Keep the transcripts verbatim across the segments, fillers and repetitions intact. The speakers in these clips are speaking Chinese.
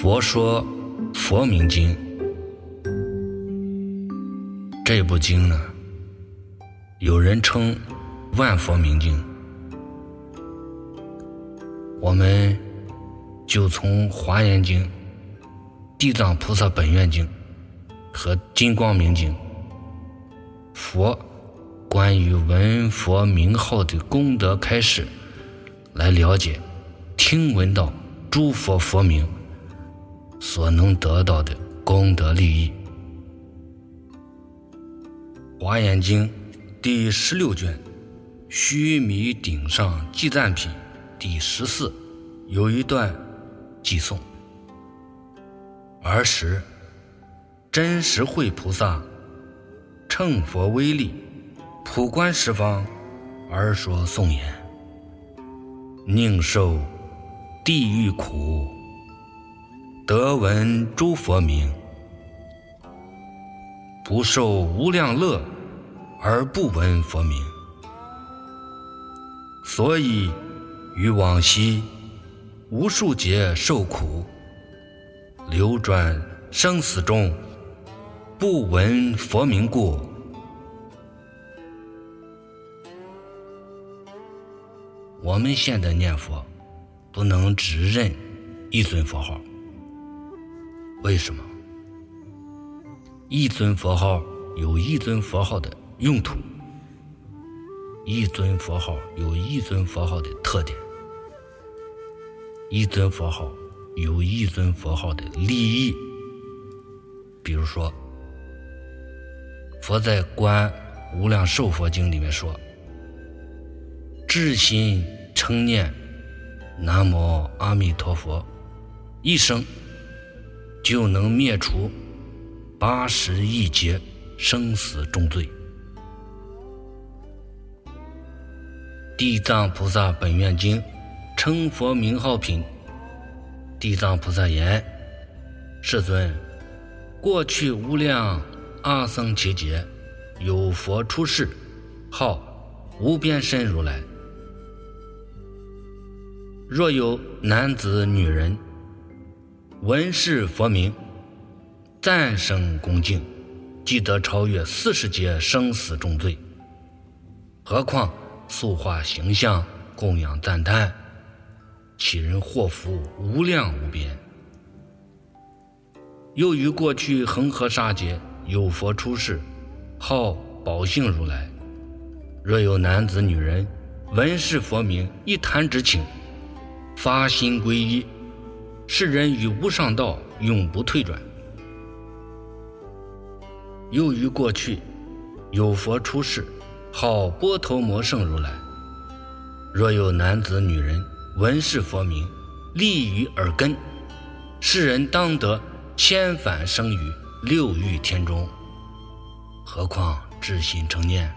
佛说佛名经，这部经呢，有人称万佛明经。我们就从华严经、地藏菩萨本愿经和金光明经，佛关于闻佛名号的功德开始，来了解听闻到诸佛佛名所能得到的功德利益。华严经第十六卷须弥顶上记赞品第十四有一段偈颂：儿时真实慧菩萨乘佛威力，普观十方而说颂言，宁受地狱苦，得闻诸佛名，不受无量乐而不闻佛名。所以于往昔无数劫受苦，流转生死中，不闻佛名故。我们现在念佛不能只认一尊佛号，为什么？一尊佛号有一尊佛号的用途，一尊佛号有一尊佛号的特点，一尊佛号有一尊佛号的利益。比如说，佛在《观无量寿佛经》里面说，至心称念南无阿弥陀佛，一生就能灭除八十亿劫生死重罪。地藏菩萨本愿经称佛名号品，地藏菩萨言：世尊，过去无量阿僧祇劫，有佛出世，号无边身如来。若有男子女人闻是佛名，赞声恭敬，即得超越四十劫生死重罪。何况塑化形象，供养赞叹，其人祸福无量无边。又于过去恒河沙劫，有佛出世，号宝性如来。若有男子女人闻是佛名，一弹指顷，发心皈依，是人于无上道永不退转。又于过去有佛出世，号波头摩圣如来。若有男子女人闻是佛名，立于耳根，是人当得千返生于六欲天中。何况至心称念。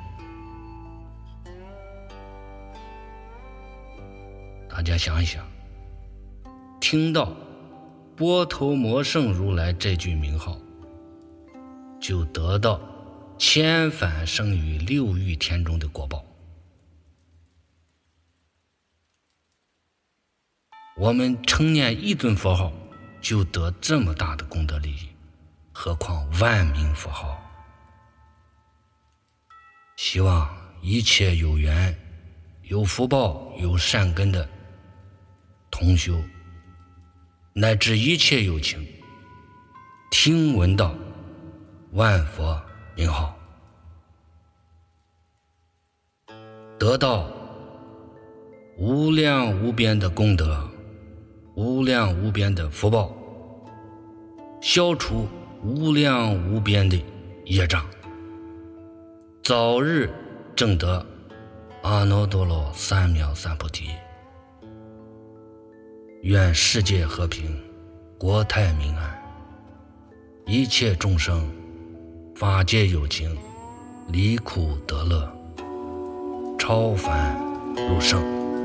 大家想一想，听到波头摩圣如来这句名号，就得到千返生于六欲天中的果报。我们称念一尊佛号就得这么大的功德利益，何况万名佛号。希望一切有缘有福报有善根的同修，乃至一切有情，听闻到万佛名号，得到无量无边的功德，无量无边的福报，消除无量无边的业障，早日证得阿耨多罗三藐三菩提。愿世界和平，国泰民安，一切众生法界有情，离苦得乐，超凡入圣。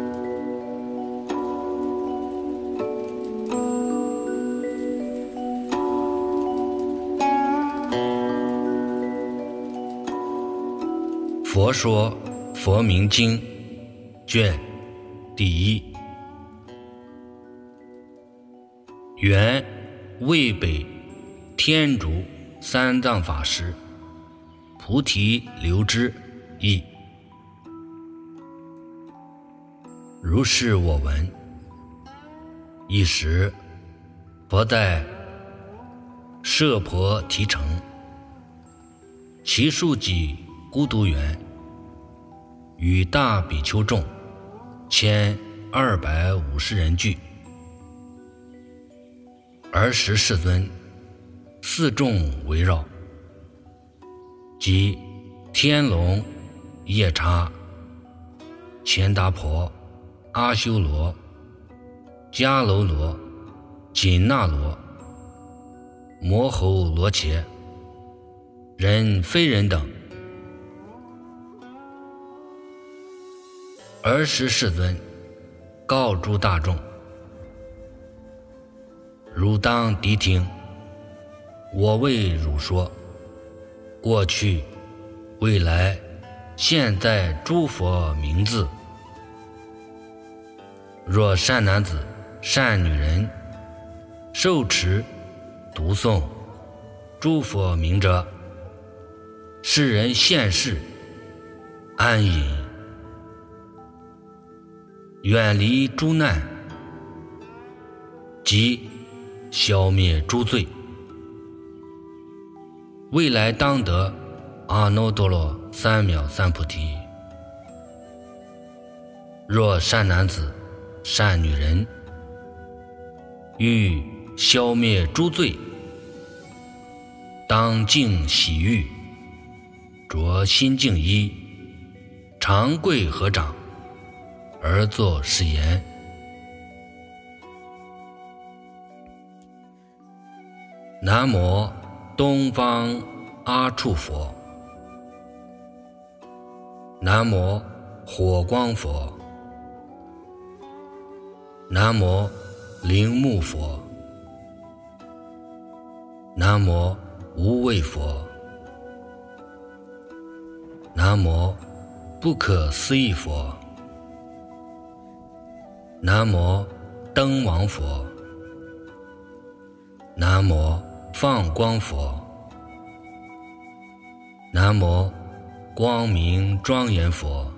佛说佛名经卷第一。缘渭北天竺三藏法师菩提流支译。如是我闻。一时，佛在舍婆提城，其数己孤独园，与大比丘众千二百五十人聚。尔时世尊四众围绕，即天龙、夜叉、乾达婆、阿修罗、迦楼罗、紧那罗、摩吼罗伽、人非人等。尔时世尊告诸大众：汝当谛听，我为汝说，过去、未来、现在诸佛名字。若善男子、善女人受持、读诵诸佛名者，世人现世安隐，远离诸难，即消灭诸罪，未来当得阿耨多罗三藐三菩提。若善男子、善女人欲消灭诸罪，当净洗浴，着新净衣，长跪合掌，而作是言：南无东方阿处佛，南无火光佛，南无铃木佛，南无无畏佛，南无不可思议佛，南无灯王佛，南无放光佛，南无光明庄严佛，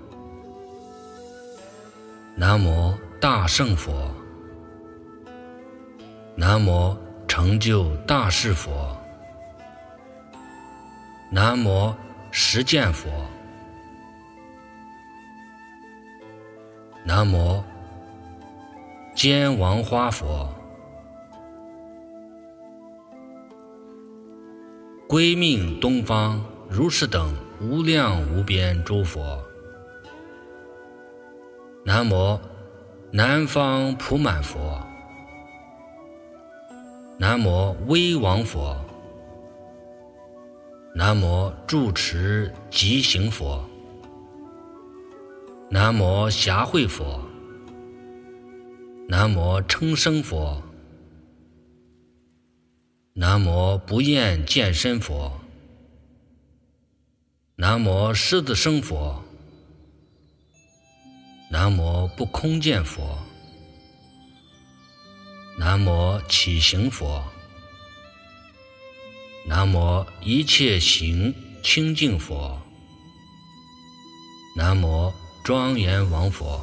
南无大圣佛，南无成就大事佛，南无实践佛，南无坚王花佛。归命东方如是等无量无边诸佛。南无南方普满佛，南无威王佛，南无住持吉行佛，南无暇会佛，南无称生佛，南无不厌见身佛，南无狮子生佛，南无不空见佛，南无起行佛，南无一切行清净佛，南无庄严王佛，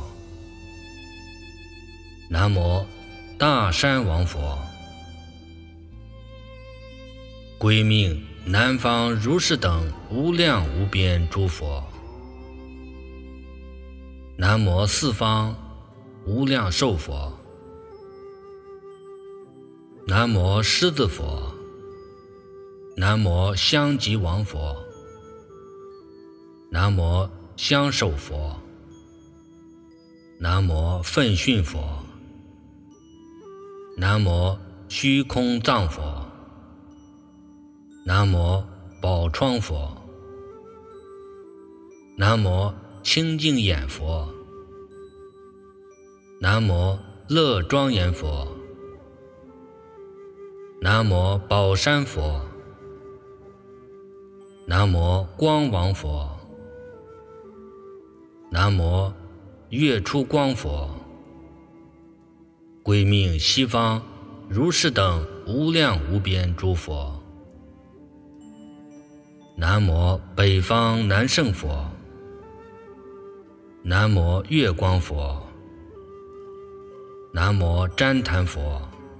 南无大山王佛。归命南方如是等无量无边诸佛。南无四方无量寿佛，南无狮子佛，南无香吉王佛，南无香首佛，南无奋训佛，南无虚空藏佛，南无宝窗佛，南无清净眼佛，南无乐庄严佛，南无宝山佛，南无光王佛，南无月出光佛。归命西方如是等无量无边诸佛。南无北方南胜佛。南无月光佛。南无旃檀佛。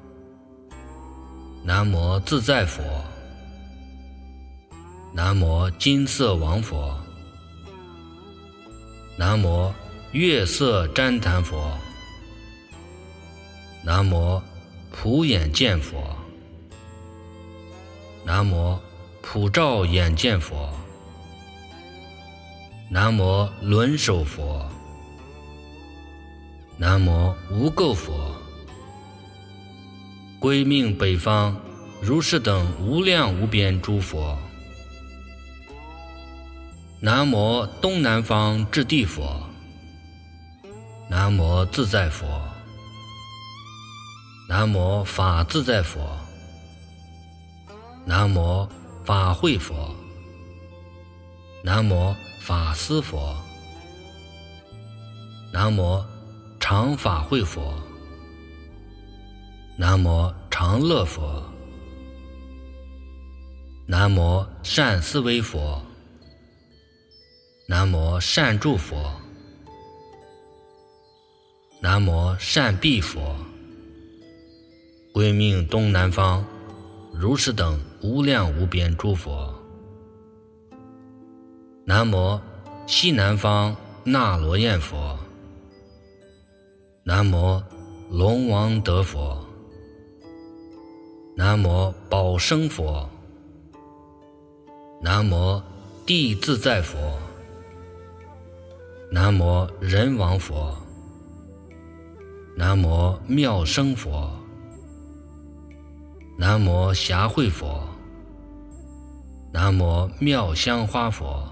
南无自在佛。南无金色王佛。南无月色旃檀佛。南无普眼见佛。南无普照眼见佛。南无轮手佛。南无无垢佛。归命北方如是等无量无边诸佛。南无东南方至地佛。南无自在佛。南无法自在佛。南无法会佛。南无法思佛。南无常法会佛。南无常乐佛。南无善思维佛。南无善住佛。南无善避佛。归命东南方如是等无量无边诸佛。南无西南方那罗焰佛。南无龙王德佛。南无宝生佛。南无地自在佛。南无人王佛。南无妙生佛。南无暇会佛。南无妙香花佛。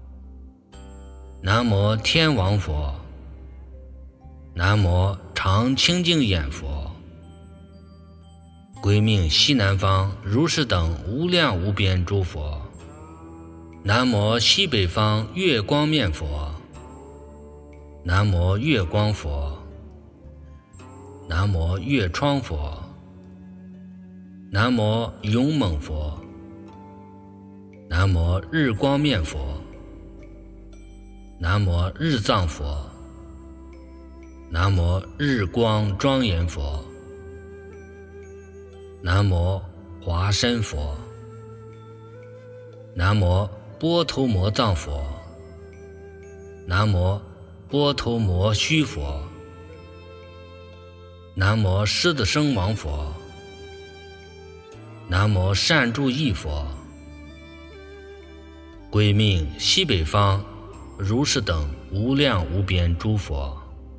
南无天王佛。南无常清净眼佛。归命西南方如是等无量无边诸佛。南无西北方月光面佛。南无月光佛。南无月窗佛。南无勇猛佛。南无日光面佛。南无日藏佛。南无日光庄严佛。南无华身佛。南无波头摩藏佛。南无波头摩须佛。南无狮子生王佛。南无善住意佛。归命西北方如是等无量无边诸佛。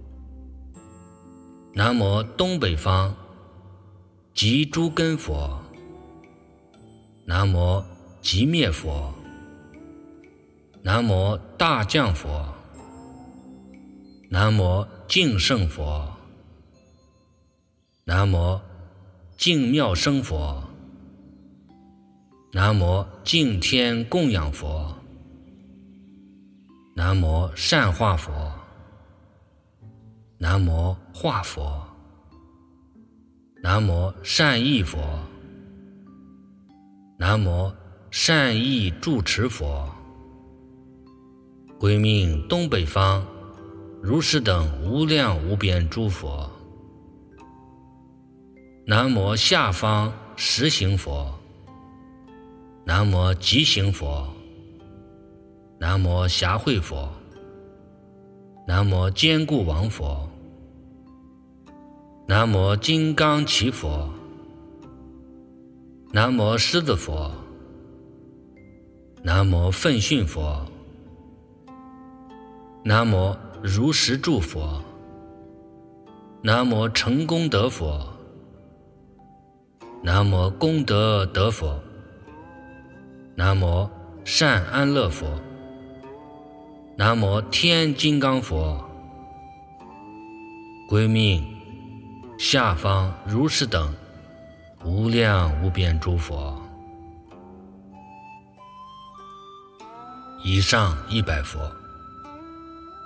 南无东北方即诸根佛。南无即灭佛。南无大将佛。南无净圣佛。南无净妙生佛。南无净天供养佛。南无善化佛。南无化佛。南无善意佛。南无善意住持佛。归命东北方如是等无量无边诸佛。南无下方实行佛。南无极行佛。南无暇会佛。南无坚固王佛。南无金刚齐佛。南无狮子佛。南无奋迅佛。南无如实住佛。南无成功德佛。南无功德德佛。南无善安乐佛。南无天金刚佛。归命下方如是等无量无边诸佛。以上一百佛。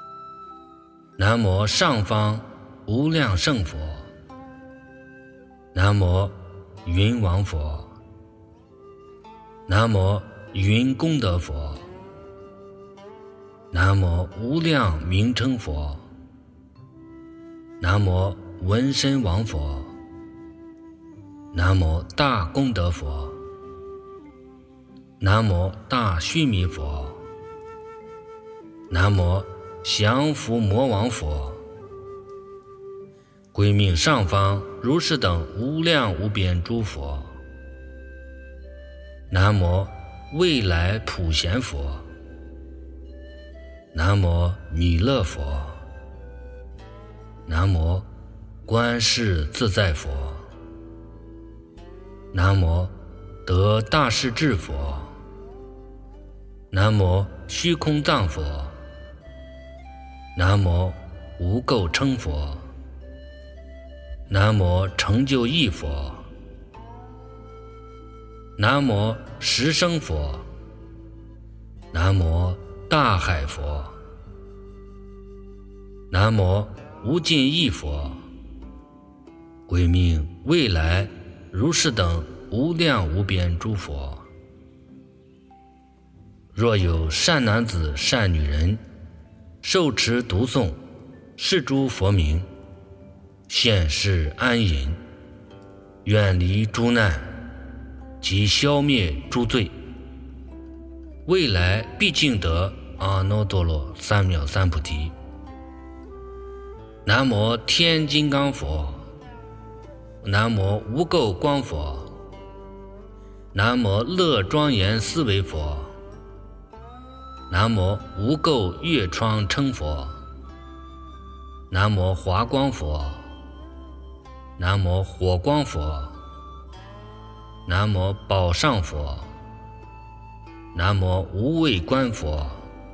南无上方无量圣佛。 南无云王佛，南无云功德佛，南无无量名称佛，南无文身王佛，南无大功德佛，南无大须弥佛，南无降伏魔王佛，归命上方如是等无量无边诸佛，南无未来普贤佛，南无弥勒佛，南无观世自在佛，南无得大势至佛，南无虚空藏佛，南无无垢称佛，南无成就意佛，南无十声佛，南无大海佛，南无无尽意佛，归命未来如是等无量无边诸佛。若有善男子善女人，受持读诵是诸佛名，现世安隐，远离诸难，及消灭诸罪，未来必尽得阿耨多罗三藐三菩提。南无天金刚佛，南无无垢光佛，南无乐庄严思维佛，南无无垢月窗称佛，南无华光佛，南无火光佛，南无宝上佛，南无无畏观佛，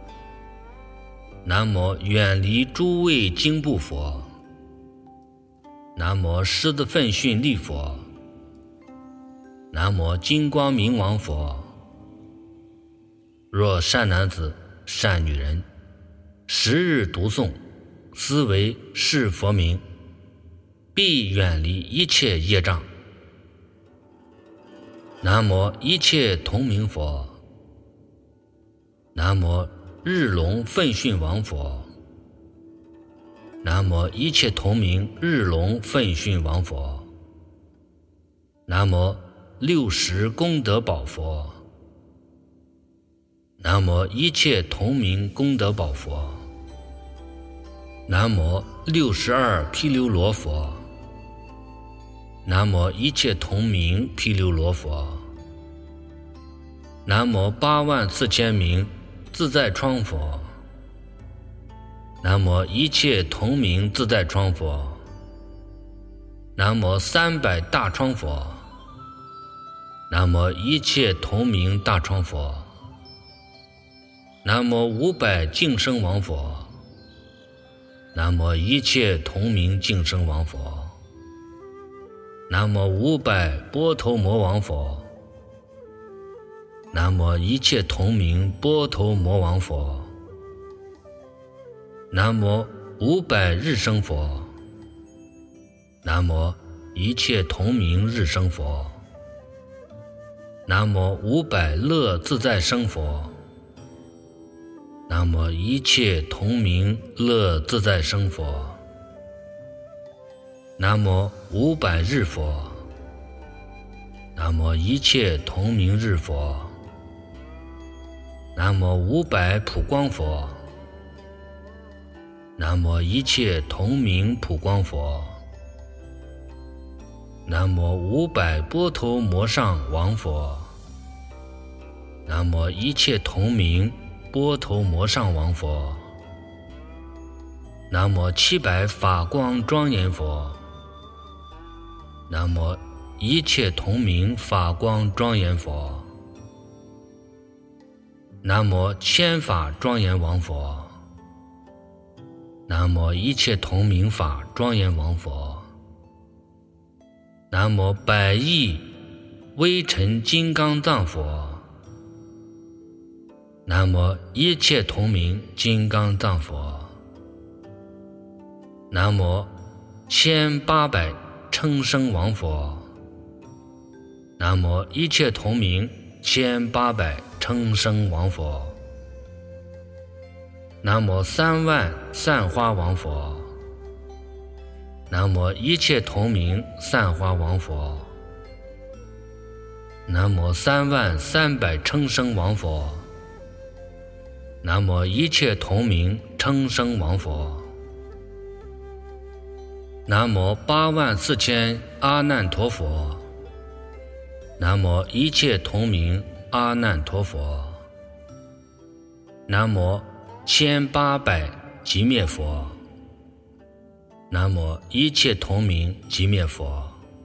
南无远离诸畏惊怖佛，南无狮子奋训力佛，南无金光明王佛。若善男子善女人，时日读诵思维是佛名，必远离一切业障。南无一切同名佛，南无日龙奋训王佛，南无一切同名日龙奋训王佛，南无六十功德宝佛，南无一切同名功德宝佛，南无六十二毗琉罗佛，南无一切同名毗琉罗佛，南无八万四千名自在窗佛，南无一切同名自在窗佛，南无三百大窗佛，南无一切同名大窗佛，南无五百净声王佛，南无一切同名净声王佛，南无五百波头魔王佛，南无一切同名波头魔王佛，南无五百日生佛，南无一切同名日生佛，南无五百乐自在生佛，南无一切同名乐自在生佛，南无五百日佛，南无一切同名日佛，南无五百普光佛，南无一切同名普光佛，南无五百波头摩上王佛，南无一切同名波头摩上王佛，南无七百法光庄严佛，南无一切同名法光庄严佛，南无千法庄严王佛，南无一切同名法庄严王佛，南无百亿微尘金刚藏佛，南无一切同名金刚藏佛，南无千八百称声王佛。南无一切同名千八百称声王佛。南无三万散花王佛。南无一切同名散花王佛。南无三万三百称声王佛。南无一切同名称声王佛。南无八万四千阿难陀佛。南无一切同名阿难陀佛。南无千八百寂灭佛。南无一切同名寂灭佛。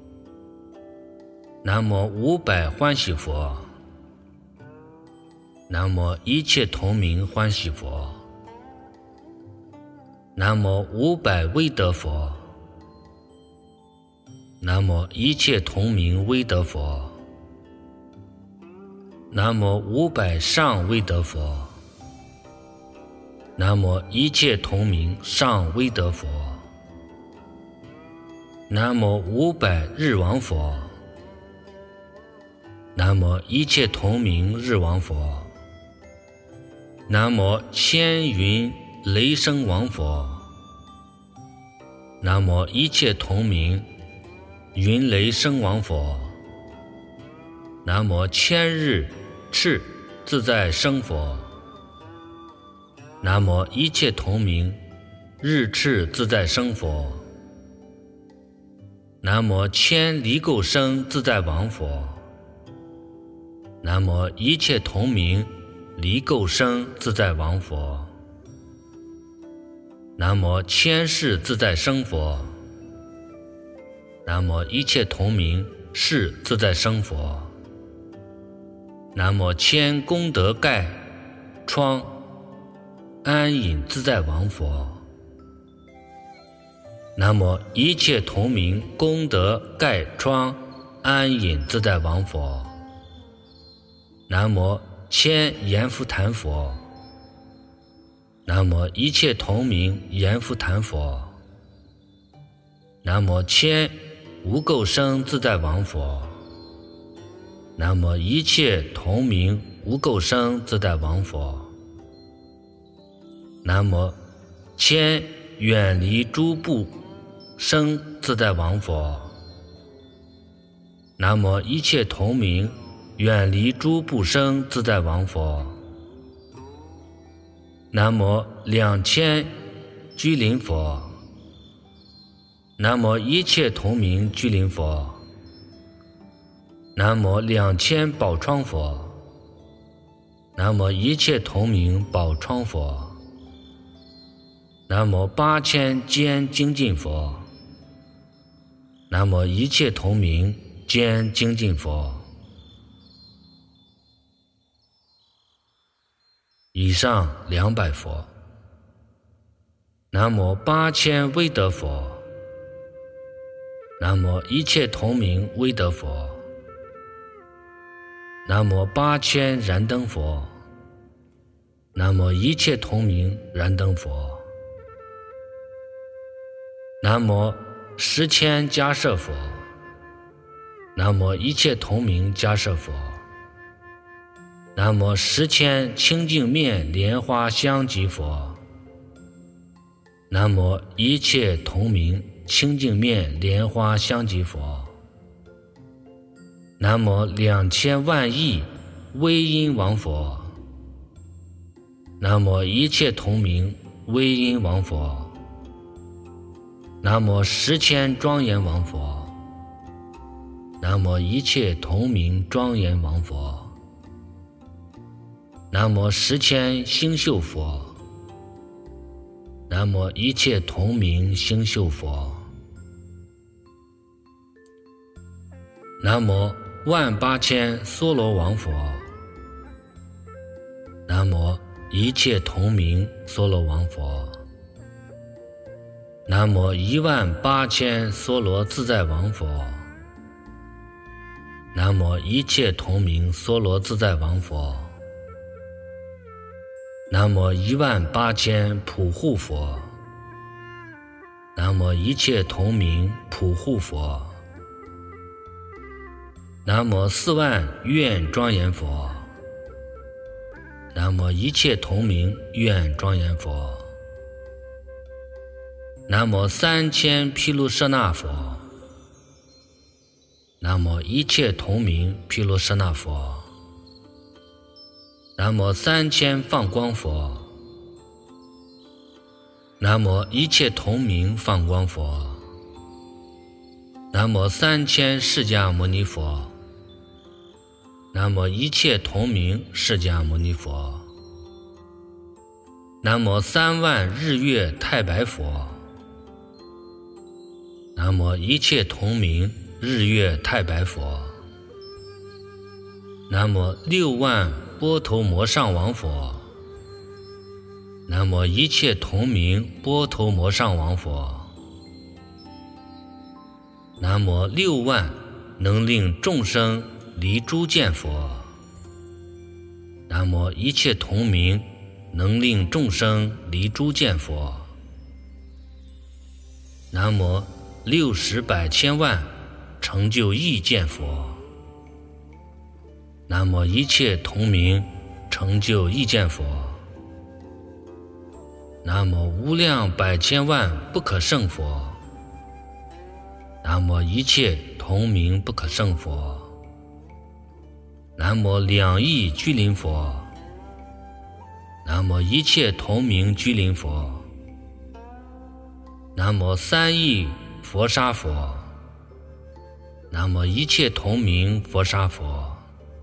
南无五百欢喜佛。南无一切同名欢喜佛。南无五百威德佛。南无一切同名威德佛。南无五百上威德佛。南无一切同名上威德佛。南无五百日王佛。南无一切同名日王佛。南无千云雷声王佛。南无一切同名云雷声王佛。南无千日赤自在生佛。南无一切同名日赤自在生佛。南无千离垢生自在王佛。南无一切同名离垢生自在王佛。南无千世自在生佛。南无一切同名世自在生佛。南无千功德盖窗安隐自在王佛。南无一切同名功德盖窗安隐自在王佛。南无千阎浮檀佛。南无一切同名阎浮檀佛。南无千无垢生自在王佛。南无一切同名无垢生自在王佛。南无千远离诸不生自在王佛。南无一切同名远离诸不生自在王佛。南无两千居林佛。南无一切同名居林佛。南无两千宝窗佛。南无一切同名宝窗佛。南无八千坚精进佛。南无一切同名坚精进佛。以上两百佛。南无八千威德佛。南无一切同名威德佛。南无八千燃灯佛。南无一切同名燃灯佛。南无十千迦摄佛。南无一切同名迦摄佛。南无十千清净面莲花香积佛。南无一切同名清净面莲花香积佛。南无两千万亿威音王佛。南无一切同名威音王佛。南无十千庄严王佛。南无一切同名庄严王佛。南无十千星宿佛。南无一切同名星宿佛。南无万八千娑罗王佛。南无一切同名娑罗王佛。南无一万八千娑罗自在王佛。南无一切同名娑罗自在王佛。南无一万八千普护佛。 南无一切同名普护佛，南无四万愿庄严佛，南无一切同名愿庄严佛，南无三千毗卢舍那佛，南无一切同名毗卢舍那佛，南无三千放光佛，南无一切同名放光佛，南无三千释迦牟尼佛，南无一切同名释迦牟尼佛，南无三万日月太白佛，南无一切同名日月太白佛，南无六万波头摩上王佛，南无一切同名波头摩上王佛，南无六万能令众生离诸见佛，南无一切同名能令众生离诸见佛，南无六十百千万成就意见佛，南无一切同名成就意见佛，南无无量百千万不可胜佛，南无一切同名不可胜佛，南无两亿居林佛，南无一切同名居林佛，南无三亿佛沙佛，南无一切同名佛沙佛，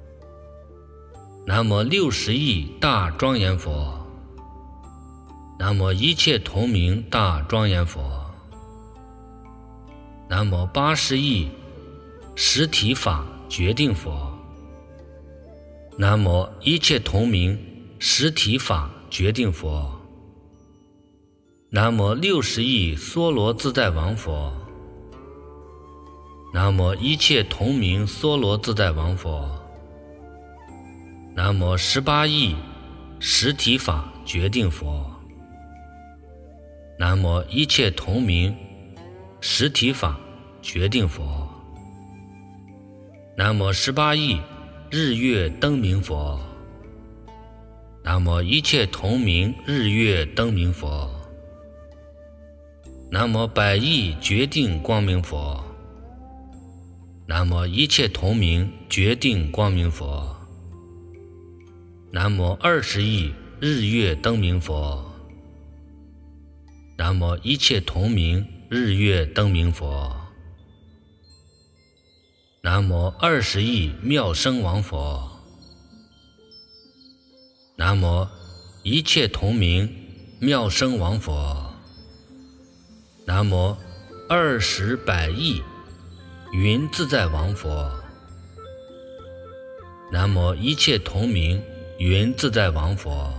南无六十亿大庄严佛，南无一切同名大庄严佛，南无八十亿实体法决定佛，南无一切同名实体法决定佛，南无六十亿娑罗自在王佛，南无一切同名娑罗自在王佛，南无十八亿实体法决定佛，南无一切同名实体法决定佛，南无十八亿日月灯明佛，南无一切同名日月灯明佛，南无百亿决定光明佛，南无一切同名决定光明佛，南无二十亿日月灯明佛，南无一切同名日月灯明佛，南无二十亿妙声王佛，南无一切同名妙声王佛，南无二十百亿云自在王佛，南无一切同名云自在王佛，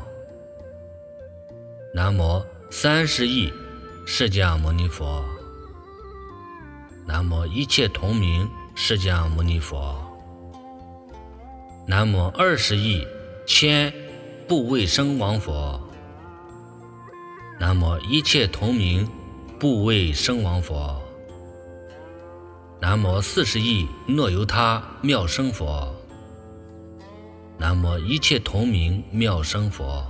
南无三十亿释迦牟尼佛，南无一切同名释迦牟尼佛，南无二十亿千不卫生王佛，南无一切同名不卫生王佛，南无四十亿诺由他妙声佛，南无一切同名妙声佛，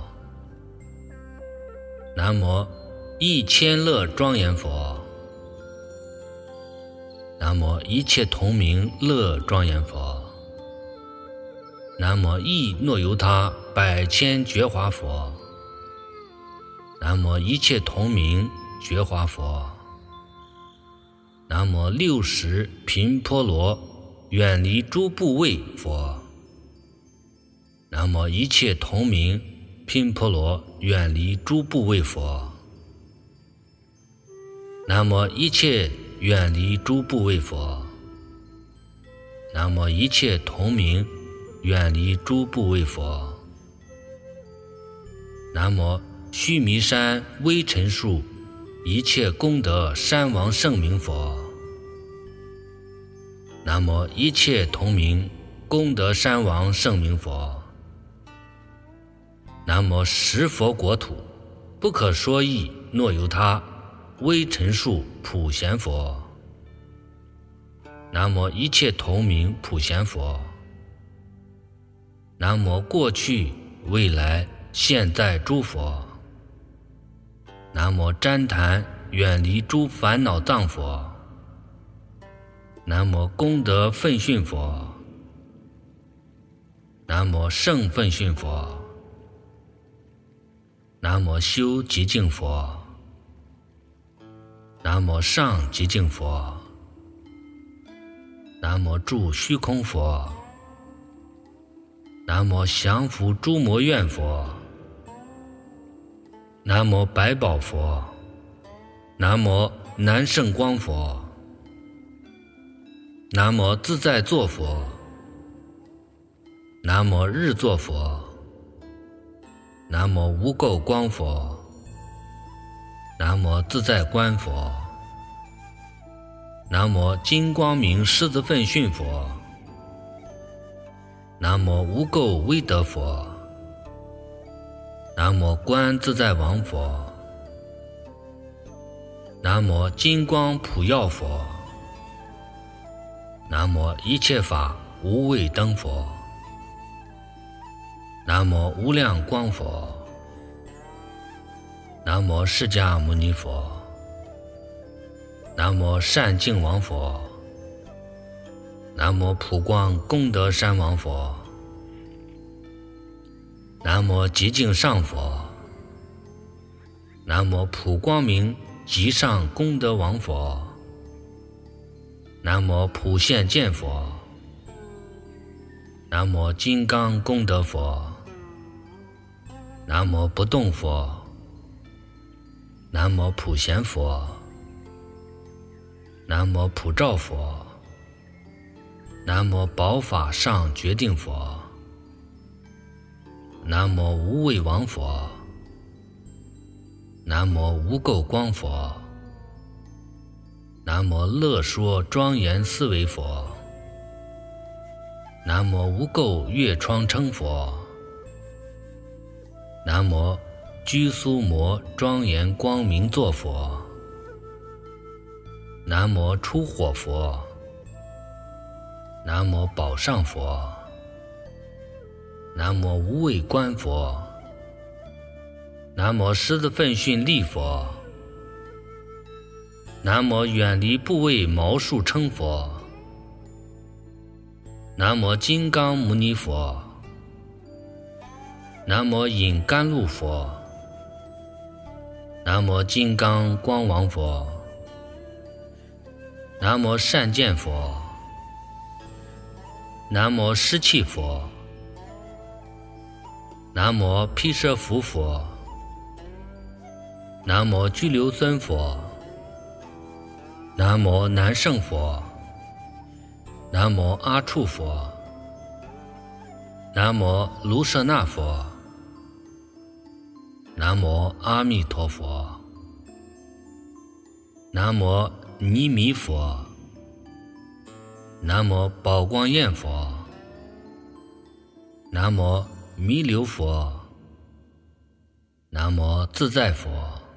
南无一千乐庄严佛，南无一切同名乐庄严佛，南无意诺由他百千觉华佛，南无一切同名觉华佛，南无六十频婆罗远离诸部位佛，南无一切同名频婆罗远离诸部位佛，南无一切远离诸部位佛，南无一切同名远离诸部位佛，南无须弥山微尘数一切功德山王圣名佛，南无一切同名功德山王圣名佛，南无十佛国土不可说义诺由他微尘数普贤佛，南无一切同名普贤佛，南无过去未来现在诸佛，南无旃檀远离诸烦恼藏佛，南无功德奋训佛，南无圣奋训佛，南无修极净佛，南无上极净佛，南无住虚空佛，南无降伏诸魔怨佛，南无百宝佛，南无南圣光佛，南无自在座佛，南无日座佛，南无无垢光佛，南无自在观佛，南无金光明狮子奋训佛，南无无垢威德佛，南无观自在王佛，南无金光普耀佛，南无一切法无畏灯佛，南无无量光佛，南无释迦牟尼佛，南无善净王佛，南无普光功德山王佛，南无极净上佛，南无普光明极上功德王佛，南无普现见佛，南无金刚功德佛，南无不动佛，南无普贤佛，南无普照佛，南无宝法上决定佛，南无无畏王佛，南无无垢光佛，南无乐说庄严思维佛，南无无垢月窗称佛，南无居苏摩庄严光明座佛，南无出火佛，南无宝上佛，南无无畏观佛，南无狮子奋训力佛，南无远离部位毛数称佛，南无金刚牟尼佛，南无引甘露佛，南无金刚光王佛，南无善见佛，南无湿气佛，南无毗舍浮佛，南无居留孙佛，南无南胜佛，南无阿处佛，南无卢舍那佛，南无阿弥陀佛，南无尼弥佛，南无宝光焰佛，南无弥留佛，南无自在佛，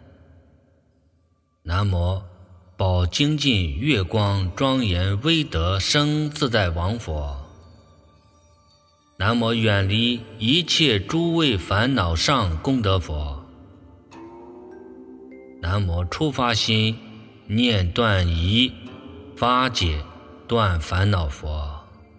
南无宝精进月光庄严威德生自在王佛，南无远离一切诸位烦恼上功德佛，南无初发心念断疑发解断烦恼佛，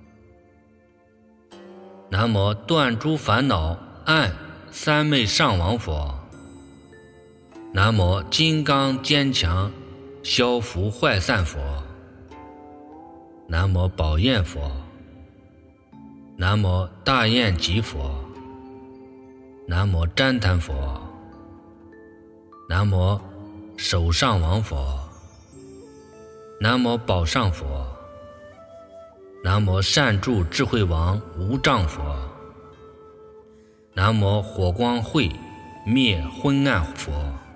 南无断诸烦恼暗三昧上王佛，南无金刚坚强消伏坏散佛，南无宝焰佛，南无大焰吉佛，南无旃檀佛，南无手上王佛，南无宝上佛，南无善住智慧王无障佛，南无火光慧灭昏暗佛，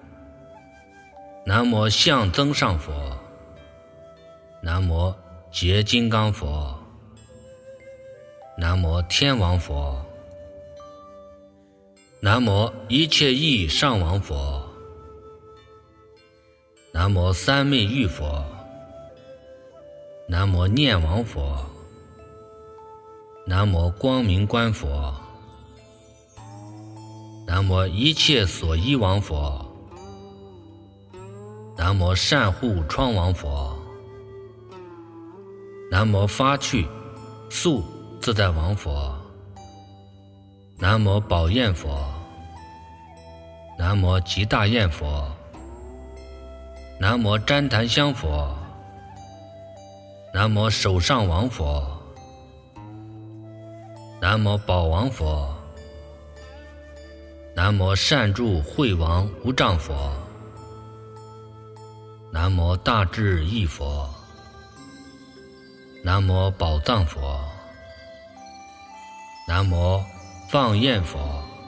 南无相增上佛，南无结金刚佛，南无天王佛，南无一切义上王佛， 南无三昧玉佛，南无念王佛，南无光明观佛，南无一切所依王佛，南无善护创王佛，南无发趣速自在王佛，南无宝焰佛，南无极大焰佛，南无旃檀香佛，南无手上王佛，南无宝王佛，南无善住慧王无障佛，南无大智义佛，南无宝藏佛，南无放焰佛，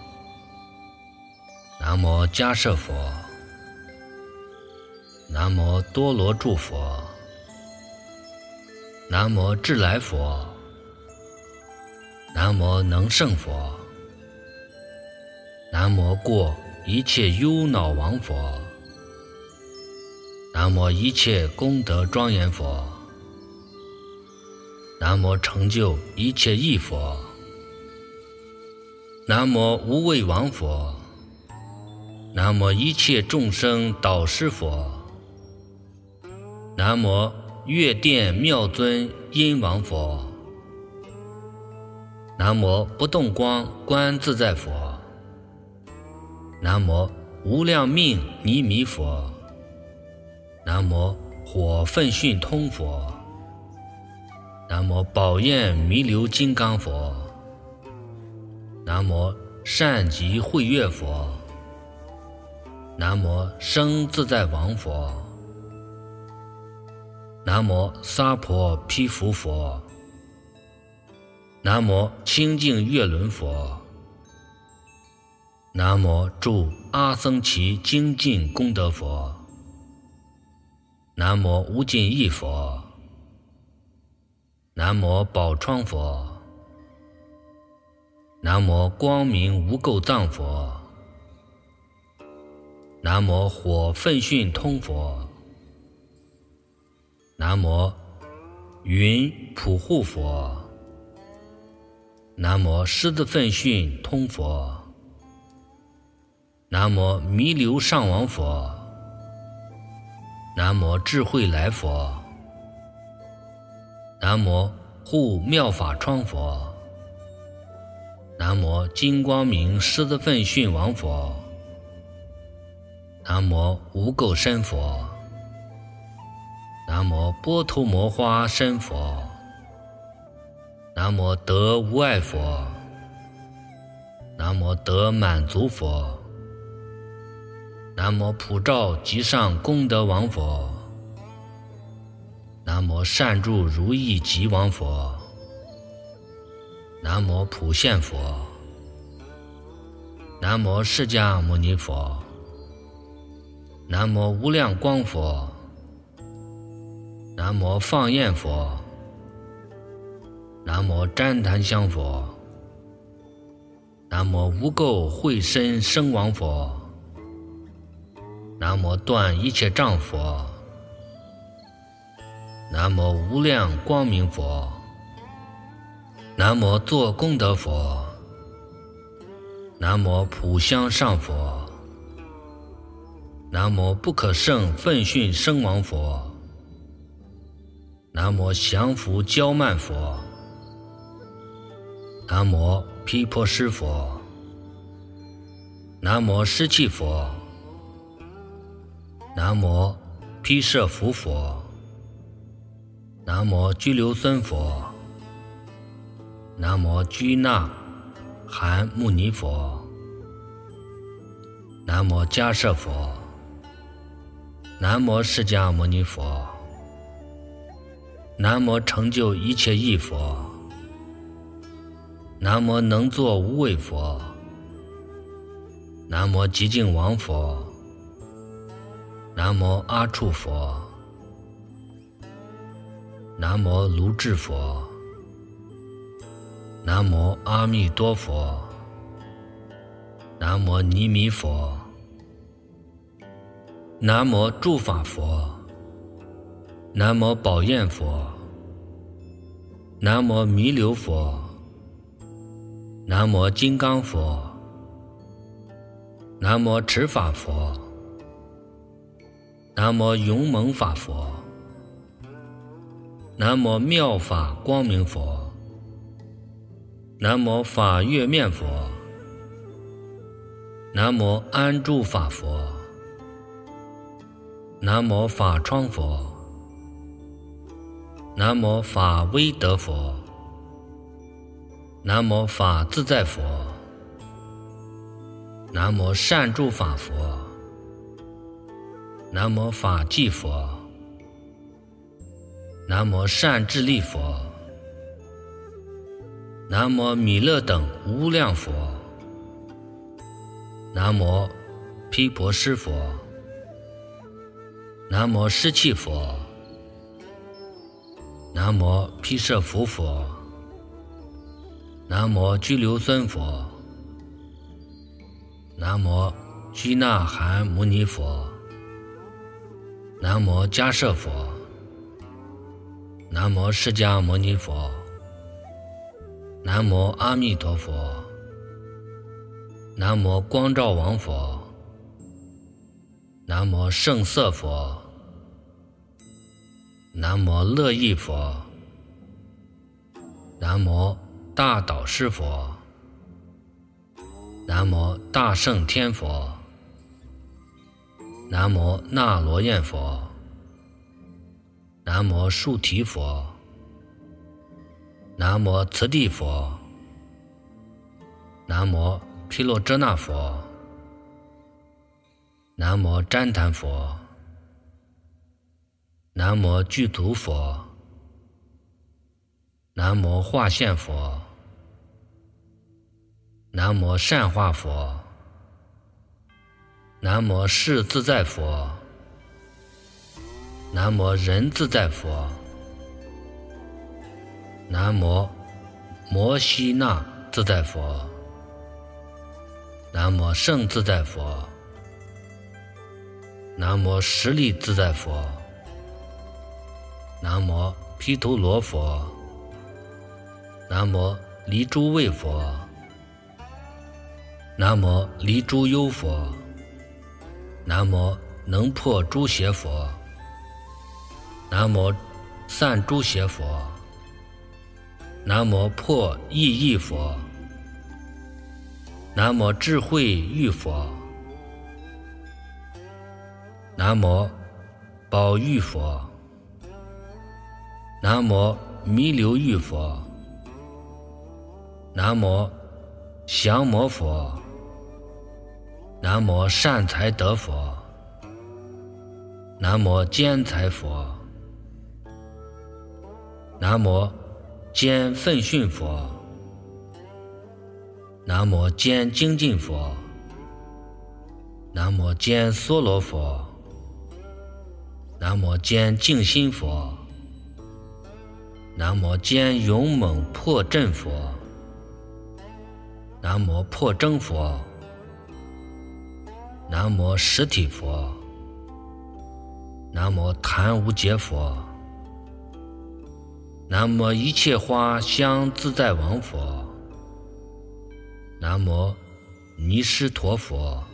南无迦摄佛，南无多罗住佛，南无智来佛，南无能胜佛，南无过一切忧恼王佛，南无一切功德庄严佛，南无成就一切义佛，南无无畏王佛，南无一切众生导师佛，南无月殿妙尊音王佛，南无不动光观自在佛，南无无量命尼弥佛，南无火奋迅通佛，南无宝焰弥留金刚佛，南无善极慧月佛，南无生自在王佛，南无娑婆毗福佛，南无清净月轮佛，南无住阿僧祇精进功德佛，南无无尽意佛，南无宝窗佛，南无光明无垢藏佛，南无火奋迅通佛，南无云普护佛，南无狮子奋迅通佛，南无弥留上王佛，南无智慧来佛，南无护妙法窗佛，南无金光明狮子奋迅王佛，南无无垢身佛，南无波头摩花身佛，南无得无碍佛，南无得满足佛，南无普照极上功德王佛，南无善住如意极王佛，南无普现佛，南无释迦牟尼佛，南无无量光佛，南无放焰佛，南无旃檀香佛，南无无垢慧身生王佛，南无断一切障佛，南无无量光明佛，南无作功德佛，南无普香上佛，南无不可胜奋迅生王佛，南无降伏骄慢佛，南无毗婆尸佛，南无湿气佛，南无毗舍浮佛，南无拘留孙佛，南无居那含牟尼佛，南无迦摄佛，南无释迦牟尼佛，南无成就一切义佛，南无能作无畏佛，南无极净王佛，南无阿处佛，南无卢智佛，南无阿弥多佛，南无尼弥佛， 南无诸法佛，南无宝焰佛，南无弥留佛，南无金刚佛，南无持法佛，南无勇猛法佛，南无妙法光明佛，南无法月面佛，南无安住法佛，南无法窗佛，南无法威德佛，南无法自在佛，南无善住法佛，南无法纪佛，南无善智力佛，南无弥勒等无量佛，南无毗婆尸佛，南无湿气佛，南无毗舍浮佛，南无拘留孙佛，南无居那含牟尼佛，南无迦摄佛，南无释迦牟尼佛，南无阿弥陀佛，南无光照王佛，南无胜色佛，南无乐意佛，南无大导师佛，南无大圣天佛，南无那罗焰佛，南无树提佛，南无慈地佛，南无毗罗遮那佛，南无旃檀佛，南无具足佛，南无化现佛，南无善化佛，南无世自在佛，南无人自在佛，南无摩悉那自在佛，南无圣自在佛，南无实力自在佛，南无毗荼罗佛，南无离诸畏佛，南无离诸忧佛，南无能破诸邪佛，南无散诸邪佛，南无破意义佛，南无智慧玉佛，南无宝玉佛，南无弥留玉佛，南无降魔佛，南无善财德佛，南无坚财佛，南无坚奋训佛，南无坚精进佛，南无坚梭罗佛，南无坚静心佛，南无坚勇猛破阵佛，南无破征佛，南无实体佛，南无檀无劫佛，南无一切花香自在王佛，南无尼湿陀佛，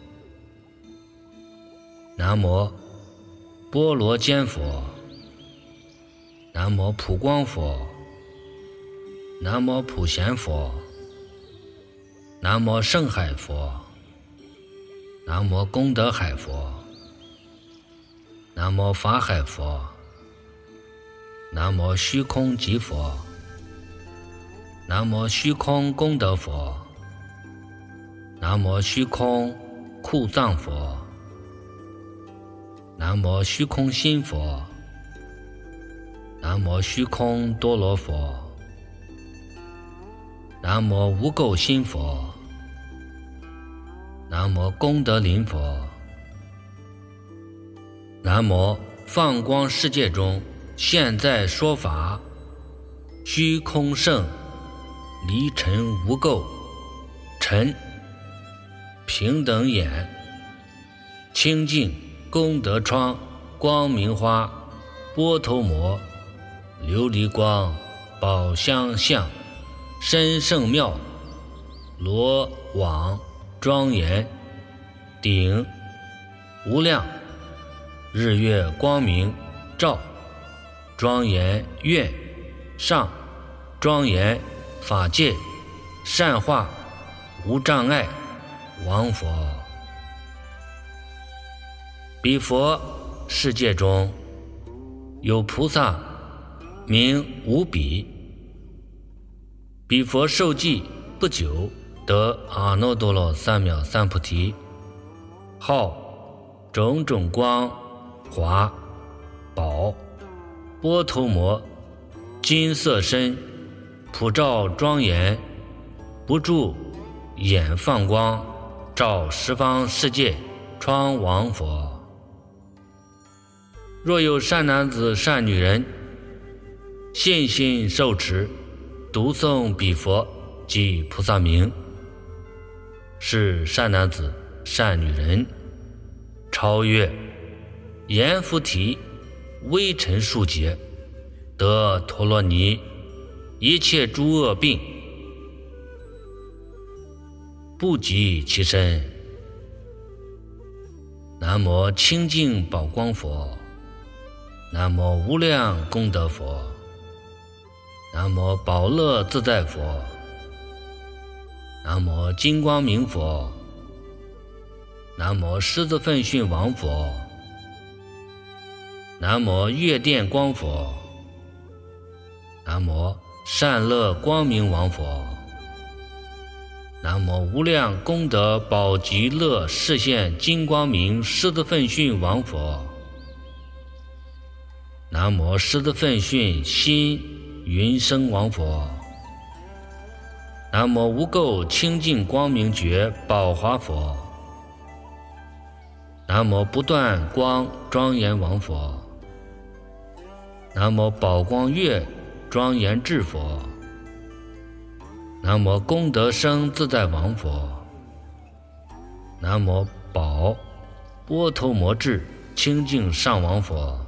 南无波罗坚佛，南无普光佛，南无普贤佛，南无圣海佛，南无功德海佛，南无法海佛，南无虚空极佛，南无虚空功德佛，南无虚空库藏佛，南无虚空心佛，南无虚空多罗佛，南无无垢心佛，南无功德林佛，南无放光世界中现在说法，虚空圣，离尘无垢，尘平等眼，清净功德窗、光明花、波头摩、琉璃光、宝香像、深圣妙、罗网、庄严、顶、无量、日月光明、照、庄严愿、上、庄严法界、善化、无障碍、王佛。彼佛世界中有菩萨名无比，彼佛受记不久得阿耨多罗三藐三菩提，号种种光华宝波头摩，金色身，普照庄严，不住眼放光，照十方世界，窗王佛。若有善男子善女人，信心受持，读诵彼佛及菩萨名，是善男子善女人超越阎浮提微尘数劫，得陀罗尼一切诸恶病，不及其身。南无清净宝光佛，南无无量功德佛，南无宝乐自在佛，南无金光明佛，南无狮子奋迅王佛，南无月电光佛，南无善乐光明王佛，南无无量功德宝极乐示现金光明狮子奋迅王佛，南无狮子奋迅心云生王佛，南无无垢清净光明觉宝华佛，南无不断光庄严王佛，南无宝光月庄严智佛，南无功德生自在王佛，南无宝波头摩智清净上王佛，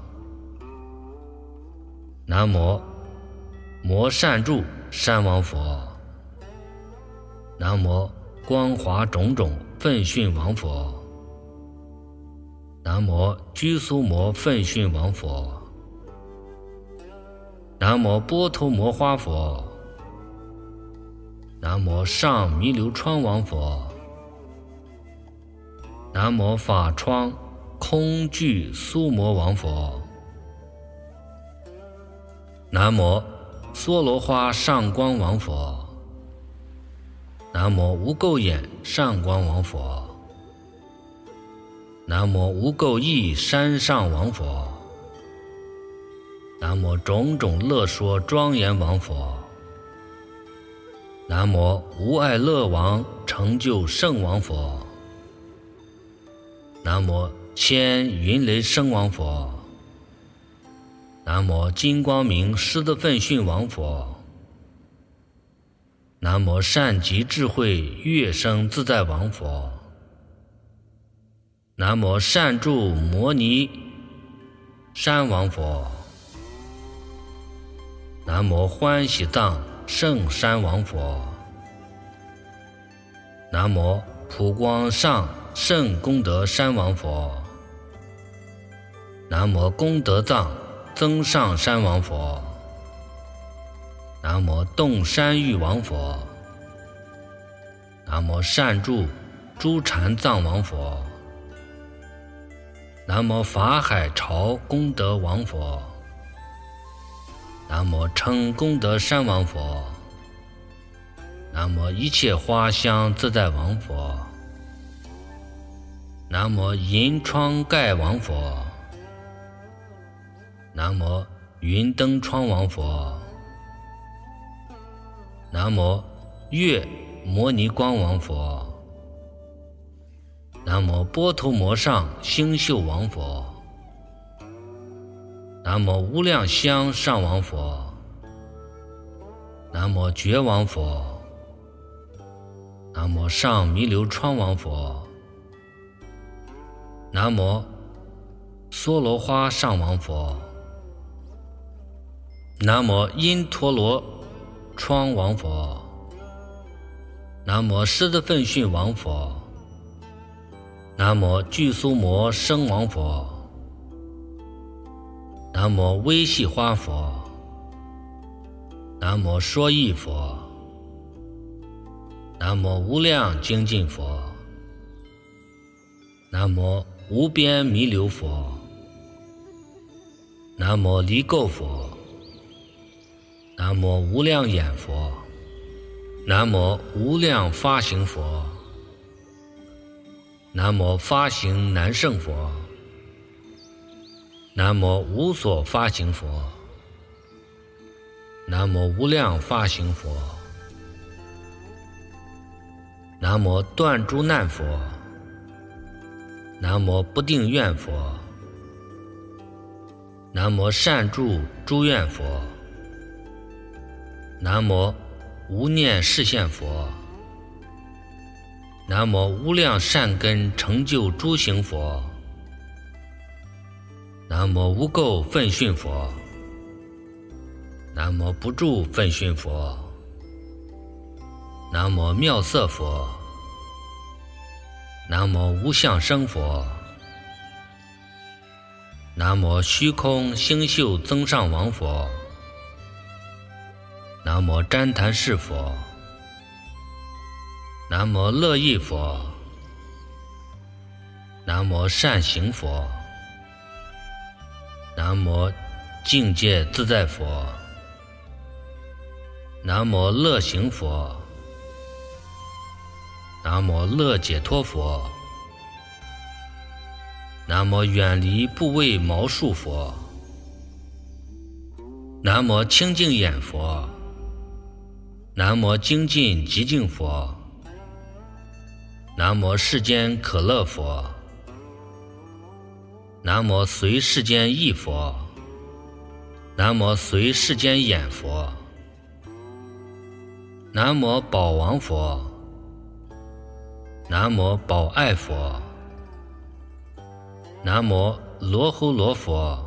南无摩善住山王佛，南无光华种种奋迅王佛，南无居苏摩奋迅王佛，南无波头摩花佛，南无上弥流窗王佛，南无法窗空具苏摩王佛，南无梭罗花上光王佛，南无无垢眼上光王佛，南无无垢意山上王佛，南无种种乐说庄严王佛，南无无碍乐王成就圣王佛，南无千云雷声王佛，南无金光明狮子奋迅王佛，南无善极智慧乐声自在王佛，南无善住摩尼山王佛，南无欢喜藏圣山王佛，南无普光上圣功德山王佛，南无功德藏增上山王佛，南无洞山玉王佛，南无善住诸禅藏王佛，南无法海潮功德王佛，南无称功德山王佛，南无一切花香自在王佛，南无银窗盖王佛，南无云灯窗王佛，南无月摩尼光王佛，南无波头摩上星宿王佛，南无无量香上王佛，南无觉王佛，南无上弥流窗王佛，南无娑罗花上王佛，南无因陀罗窗王佛，南无狮子奋迅王佛，南无具苏摩生王佛，南无微细花佛，南无说义佛，南无无量精进佛，南无无边弥留佛，南无离垢佛，南无无量眼佛，南无无量发行佛，南无发行难胜佛，南无无所发行佛，南无无量发行佛，南无断诸难佛，南无不定愿佛，南无善住诸愿佛，南无无念示现佛，南无无量善根成就诸行佛，南无无垢奋迅佛，南无不住奋迅佛，南无妙色佛，南无无相生佛，南无虚空星宿增上王佛，南无旃檀世佛，南无乐意佛，南无善行佛，南无境界自在佛，南无乐行佛，南无乐解脱佛，南无远离部位毛数佛，南无清净眼佛，南无精进极净佛，南无世间可乐佛，南无随世间意佛，南无随世间眼佛，南无宝王佛，南无宝爱佛，南无罗睺罗佛，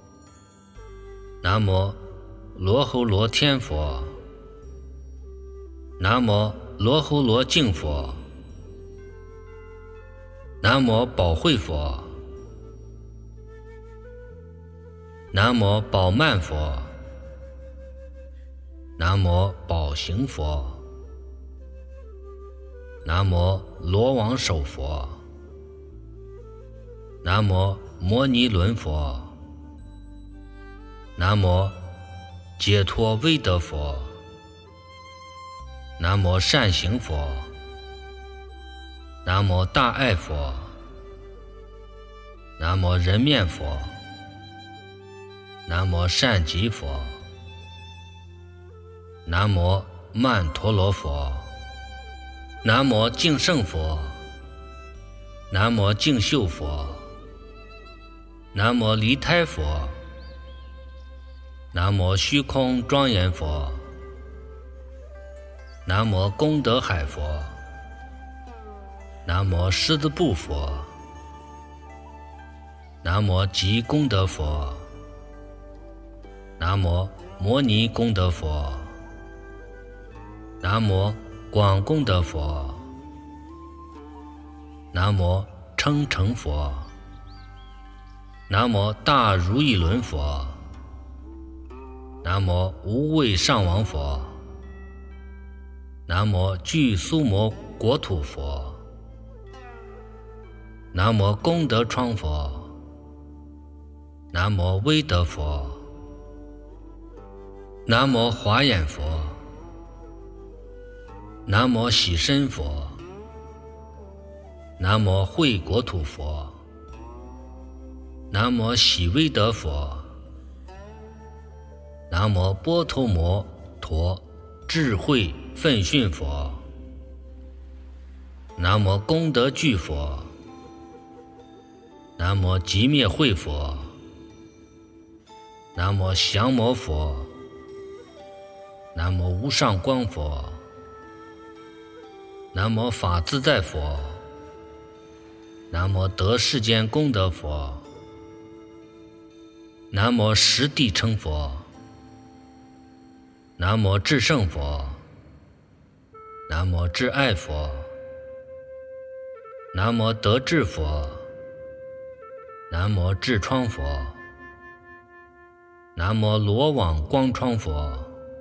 南无罗睺罗天佛，南无罗睺罗净佛，南无宝慧佛，南无宝曼佛，南无宝行佛，南无罗王首佛，南无摩尼轮佛，南无解脱威德佛，南无善行佛，南无大爱佛，南无人面佛，南无善吉佛，南无曼陀罗佛，南无净圣佛，南无净秀佛，南无离胎佛，南无虚空庄严佛，南无功德海佛，南无狮子部佛，南无极功德佛，南无摩尼功德佛，南无广功德佛，南无称成佛，南无大如意轮佛，南无无畏上王佛，南无具苏摩国土佛，南无功德窗佛，南无威德佛，南无华眼佛，南无喜身佛，南无慧国土佛，南无喜威德佛，南无波头摩陀智慧奋迅佛，南无功德具佛，南无极灭慧佛，南无降魔佛，南无无上光佛，南无法自在佛，南无得世间功德佛， 南无十地成佛，南无至圣佛，南无至爱佛，南无德智佛，南无智窗佛，南无罗网光窗佛。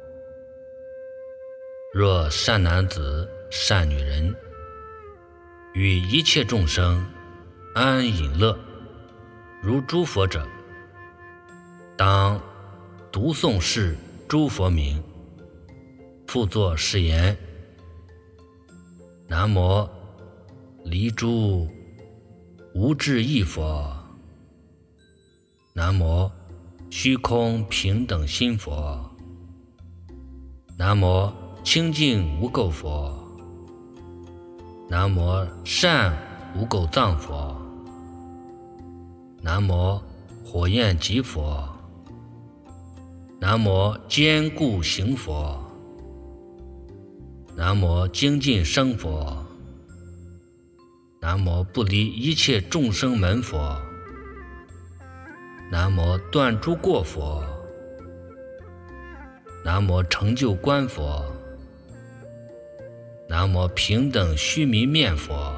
若善男子善女人，与一切众生安隐乐，如诸佛者，当读诵是诸佛名，复作是言：南无离诸无智义佛，南无虚空平等心佛，南无清净无垢佛，南无善无垢藏佛，南无火焰极佛，南无坚固行佛，南无精进生佛，南无不离一切众生门佛，南无断诸过佛，南无成就观佛，南无平等须弥面佛，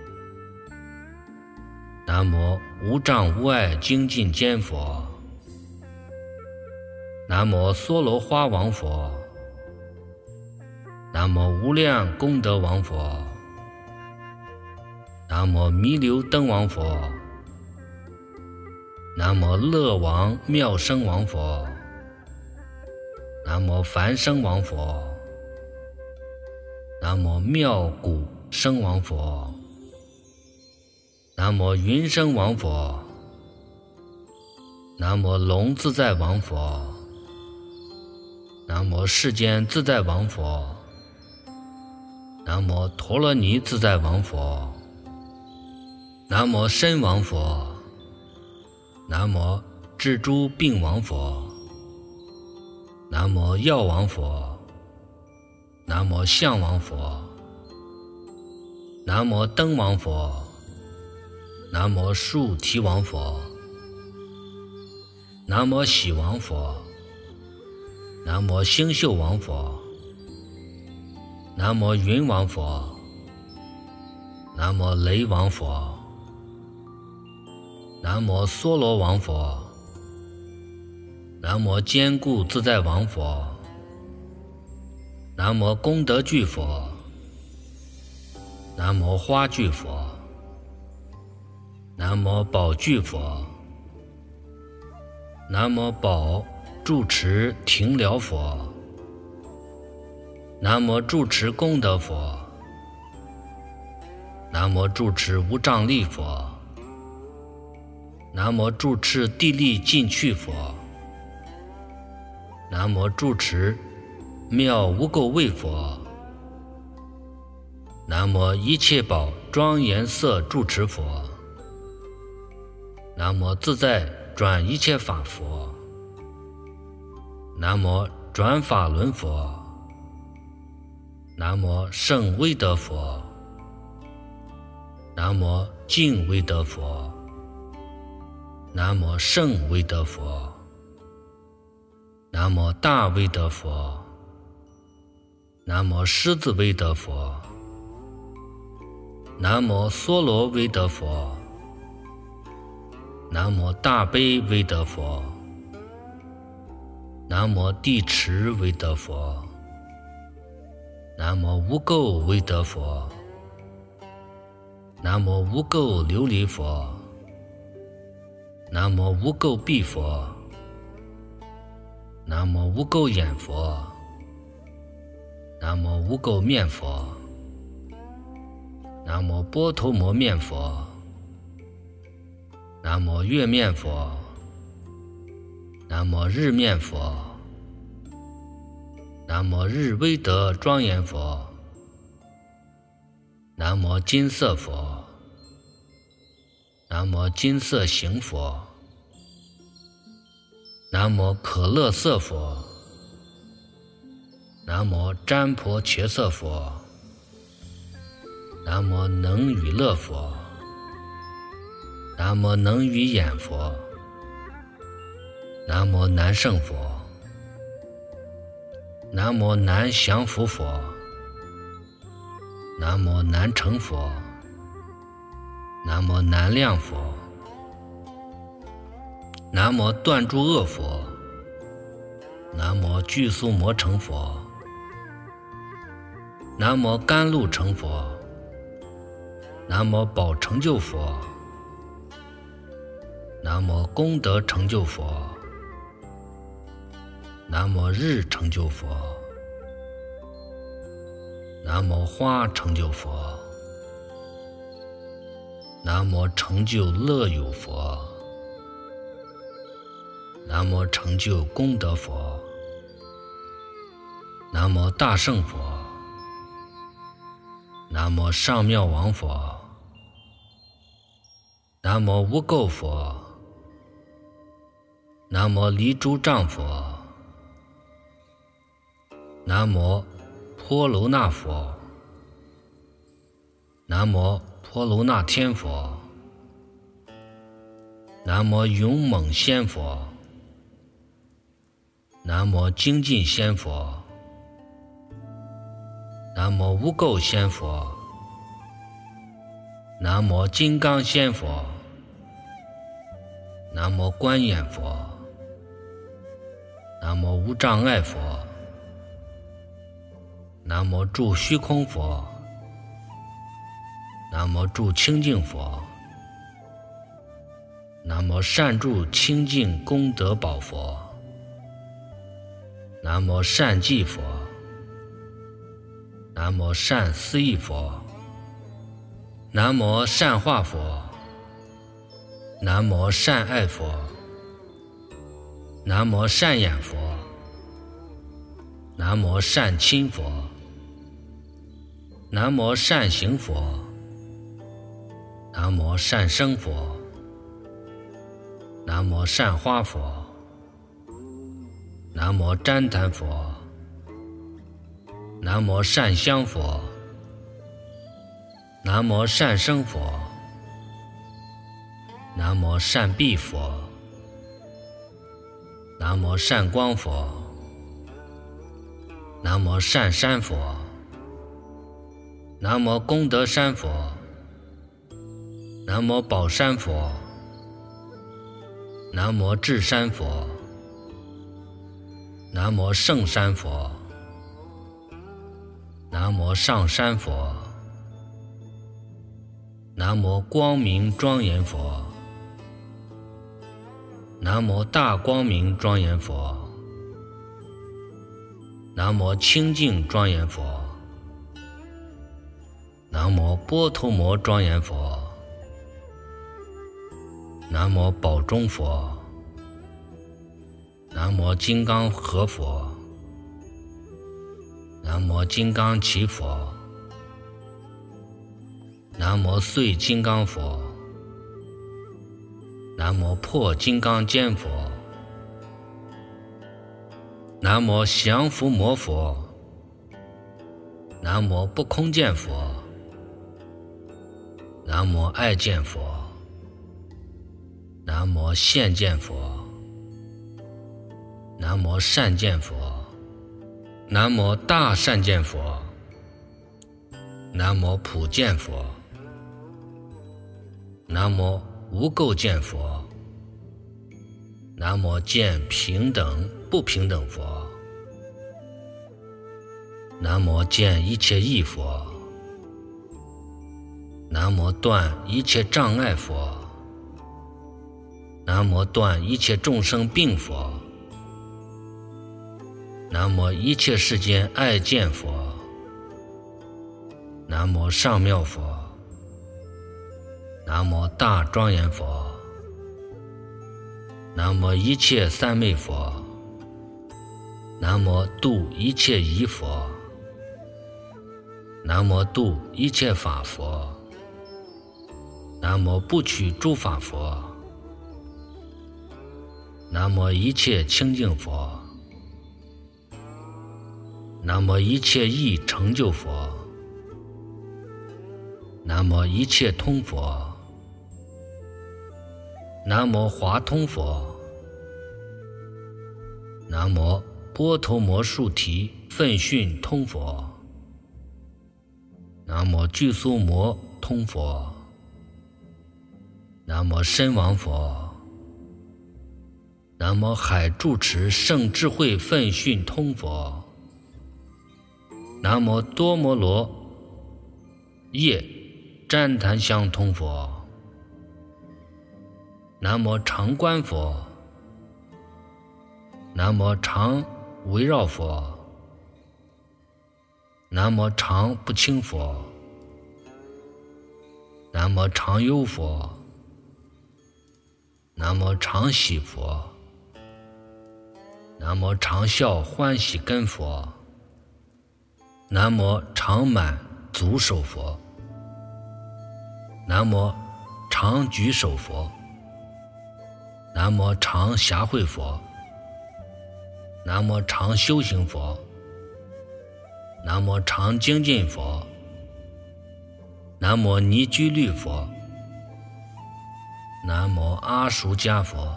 南无无障无碍精进坚佛，南无娑罗花王佛，南无无量功德王佛，南无弥留灯王佛，南无乐王妙生王佛，南无梵声王佛，南无妙古生王佛，南无云生王佛，南无龙自在王佛，南无世间自在王佛，南无陀罗尼自在王佛，南无身王佛，南无治诸病王佛，南无药王佛，南无相王佛，南无灯王佛，南无树提王佛，南无喜王佛，南无星宿王佛，南无云王佛，南无雷王佛，南无娑罗王佛，南无坚固自在王佛，南无功德具佛，南无花具佛，南无宝具佛，南无宝住持停疗佛，南无住持功德佛，南无住持无障力佛，南无住持地利进去佛，南无住持妙无垢位佛，南无一切宝庄严色住持佛，南无自在转一切法佛，南无转法轮佛，南无圣威德佛，南无净威德佛，南无圣威德佛，南无大威德佛，南无狮子威德佛，南无娑罗威德佛，南无大悲威德佛，南无地持威德佛，南无无垢威德佛，南无无垢琉璃佛，南无无垢壁佛，南无无垢眼佛，南无无垢面佛，南无波头摩面佛，南无月面佛，南无日面佛，南无日威德庄严佛，南无金色佛，南无金色行佛，南无可乐色佛，南无占婆切色佛，南无能与乐佛，南无能与眼佛， 南无南胜佛，南无南降伏佛，南无南成佛，南无南亮佛，南无断诸恶佛，南无具足魔成佛，南无甘露成佛，南无宝成就佛，南无功德成就佛，南无日成就佛，南无花成就佛，南无成就乐有佛，南无成就功德佛，南无大圣佛，南无上妙王佛，南无无垢佛，南无离诸障佛，南无婆罗那佛，南无婆罗那天佛，南无勇猛仙佛，南无精进仙佛，南无无垢仙佛，南无金刚仙佛，南无观眼佛，南无无障碍佛，南无住虚空佛，南无住清净佛，南无善住清净功德宝佛，南无善济佛，南无善思义佛，南无善化佛，南无善爱佛，南无善眼佛，南无善亲佛，南无善行佛，南无善生佛，南无善花佛，南无旃檀佛，南无善香佛，南无善生佛，南无善臂佛，南无善光佛，南无善山佛，南无功德山佛，南无宝山佛，南无智山佛，南无圣山佛，南无上山佛，南无光明庄严佛，南无大光明庄严佛，南无清净庄严佛，南无波头摩庄严佛，南无宝中佛，南无金刚合佛，南无金刚齐佛，南无碎金刚佛，南无破金刚坚佛，南无降伏魔佛，南无不空见佛，南无爱见佛，南无现见佛，南无善见佛，南无大善见佛，南无普见佛，南无无垢见佛，南无见平等不平等佛，南无见一切义佛，南无断一切障碍佛，南无断一切众生病佛，南无一切世间爱见佛，南无上妙佛，南无大庄严佛，南无一切三昧佛，南无度一切疑佛，南无度一切法佛，南无不取诸法佛，南无一切清净佛，南无一切义成就佛，南无一切通佛，南无华通佛， 南无波头摩树提奋训通佛，南无具苏摩通佛，南无身王佛，南无海住持圣智慧奋训通佛，南无多摩罗叶旃檀香通佛，南无常观佛，南无常围绕佛，南无常不轻佛，南无常忧佛，南无常喜佛，南无常笑欢喜根佛，南无常满足手佛，南无常举手佛，南无常暇会佛，南无常修行佛，南无常精进佛，南无尼居律佛，南无阿熟迦佛，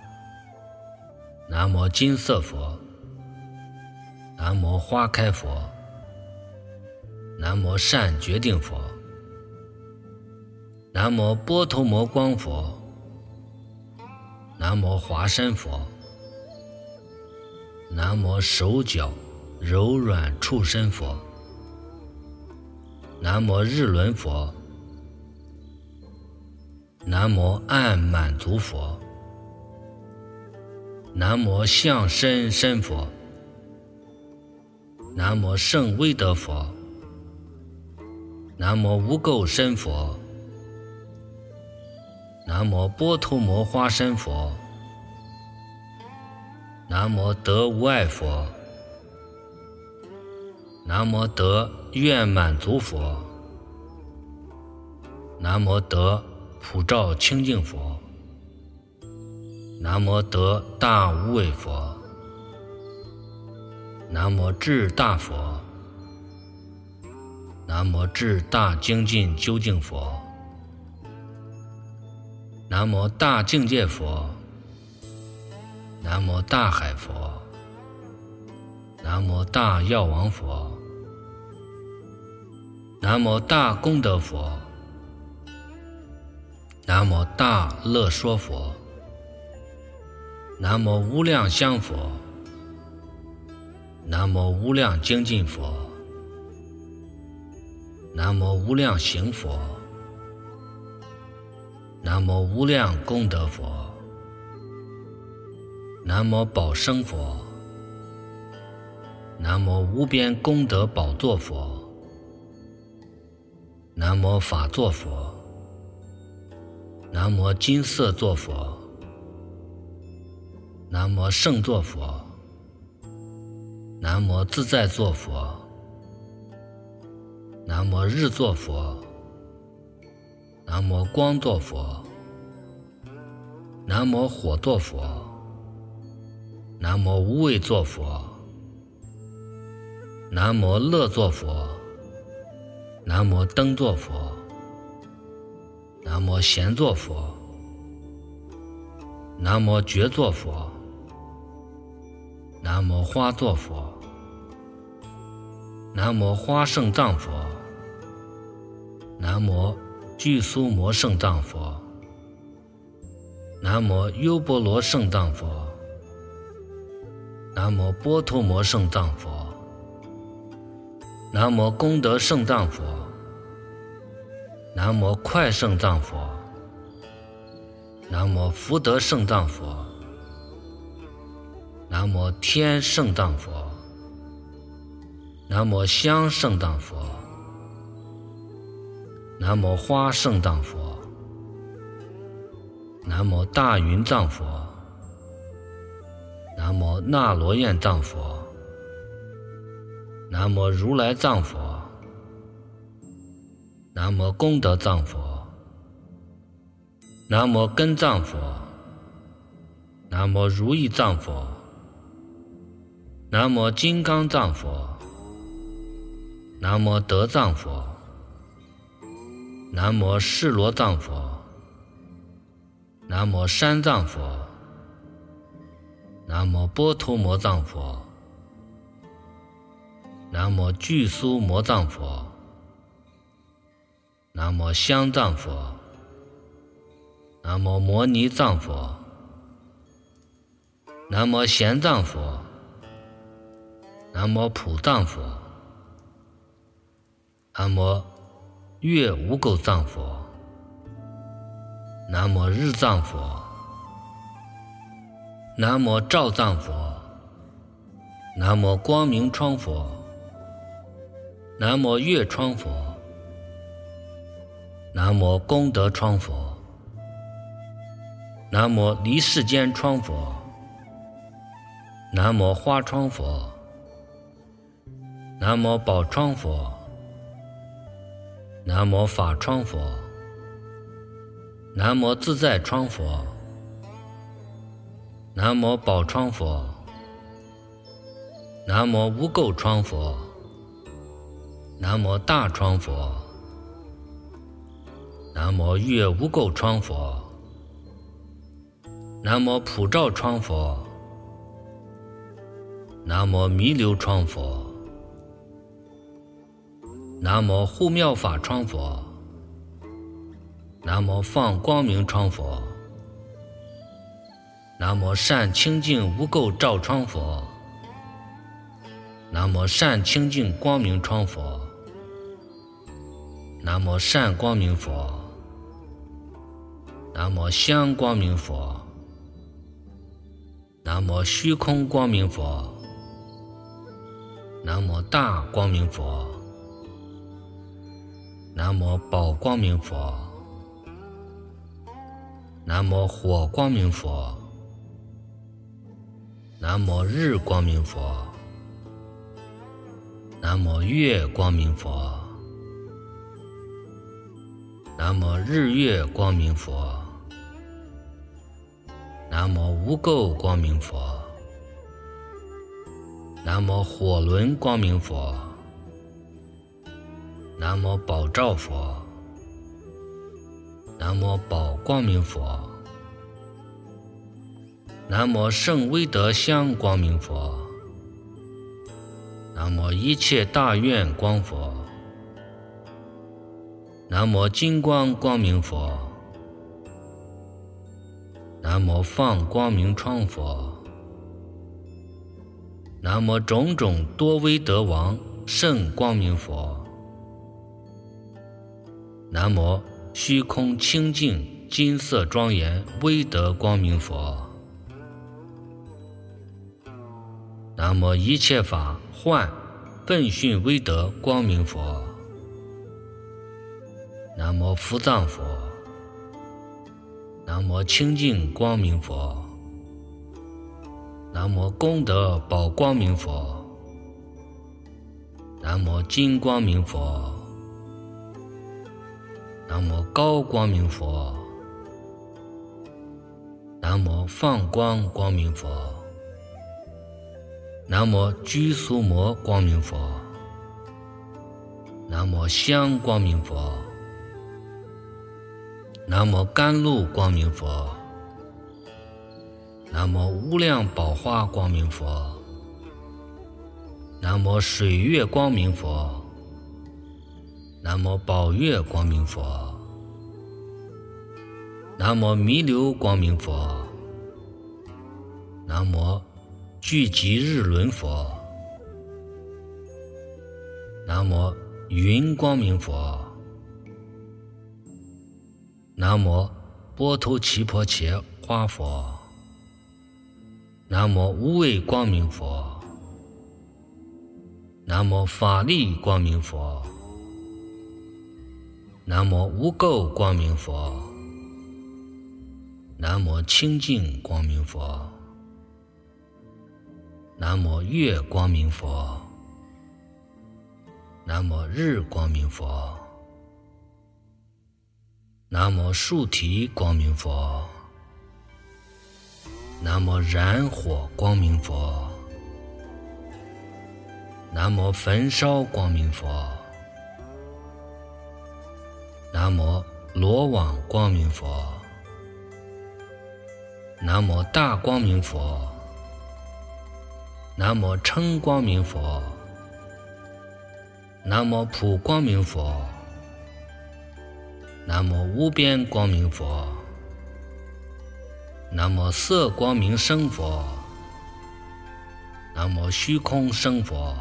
南无金色佛，南无花开佛，南无善决定佛，南无波头摩光佛，南无华身佛，南无手脚柔软触身佛，南无日轮佛，南无暗满足佛，南无相身身佛，南无圣威德佛，南无无垢身佛，南无波头摩花身佛，南无得无碍佛，南无得愿满足佛，南无得普照清净佛，南无得大无畏佛，南无智大佛，南无智大精进究竟佛，南无大境界佛，南无大海佛，南无大药王佛，南无大功德佛，南无大乐说佛，南无无量香佛，南无无量精进佛，南无无量行佛，南无无量功德佛，南无宝生佛，南无无边功德宝座佛，南无法座佛，南无金色座佛，南无圣座佛，南无自在座佛，南无日座佛，南无光座佛，南无火座佛，南无无畏座佛，南无乐座佛，南无灯座佛，南无闲座佛，南无觉座佛，南无花座佛，南无花圣藏佛，南无具苏摩圣藏佛，南无优波罗圣藏佛，南无波头摩圣藏佛，南无功德圣藏佛，南无快圣藏佛，南无福德圣藏佛，南无天圣藏佛，南无香圣藏佛，南无花圣藏佛，南无大云藏佛，南无那罗焰藏佛，南无如来藏佛，南无功德藏佛，南无根藏佛，南无如意藏佛，南无金刚藏佛，南无德藏佛，南无释罗藏佛，南无山藏佛， 南无波头摩藏佛，南无具苏摩藏佛，南无香藏佛，南无摩尼藏佛，南无贤藏佛，南无普藏佛，南无月无垢藏佛，南无日藏佛，南无照藏佛，南无光明窗佛，南无月窗佛，南无功德窗佛，南无离世间窗佛，南无花窗佛，南无宝窗佛，南无法窗佛，南无自在窗佛，南无宝窗佛，南无无垢窗佛，南无大窗佛，南无月无垢窗佛，南无普照窗佛，南无弥留窗佛，南无护妙法窗佛，南无放光明窗佛，南无善清净无垢照窗佛，南无善清净光明窗佛，南无善光明佛，南无香光明佛，南无虚空光明佛，南无大光明佛，南无宝光明佛，南无火光明佛，南无日光明佛，南无月光明佛，南无日月光明佛，南无无垢光明佛，南无火轮光明佛，南无宝照佛，南无宝光明佛，南无圣威德香光明佛，南无一切大愿光佛，南无金光光明佛，南无放光明窗佛，南无种种多威德王圣光明佛，南无虚空清净金色庄严威德光明佛，南无一切法幻奋训威德光明佛，南无福藏佛，南无清净光明佛，南无功德宝光明佛，南无金光明佛，南无高光明佛，南无放光光明佛，南无居苏摩光明佛，南无香光明佛，南无甘露光明佛，南无无量宝花光明佛，南无水月光明佛，南无宝月光明佛，南无弥留光明佛，南无聚集日轮佛，南无云光明佛，南无波头奇婆伽花佛，南无无畏光明佛，南无法力光明佛，南无无垢光明佛，南无清净光明佛，南无月光明佛，南无日光明佛，南无树提光明佛，南无燃火光明佛，南无焚烧光明佛，南无罗网光明佛，南无大光明佛， 南无称光明佛，南无普光明佛，南无无边光明佛，南无色光明生佛，南无虚空生佛，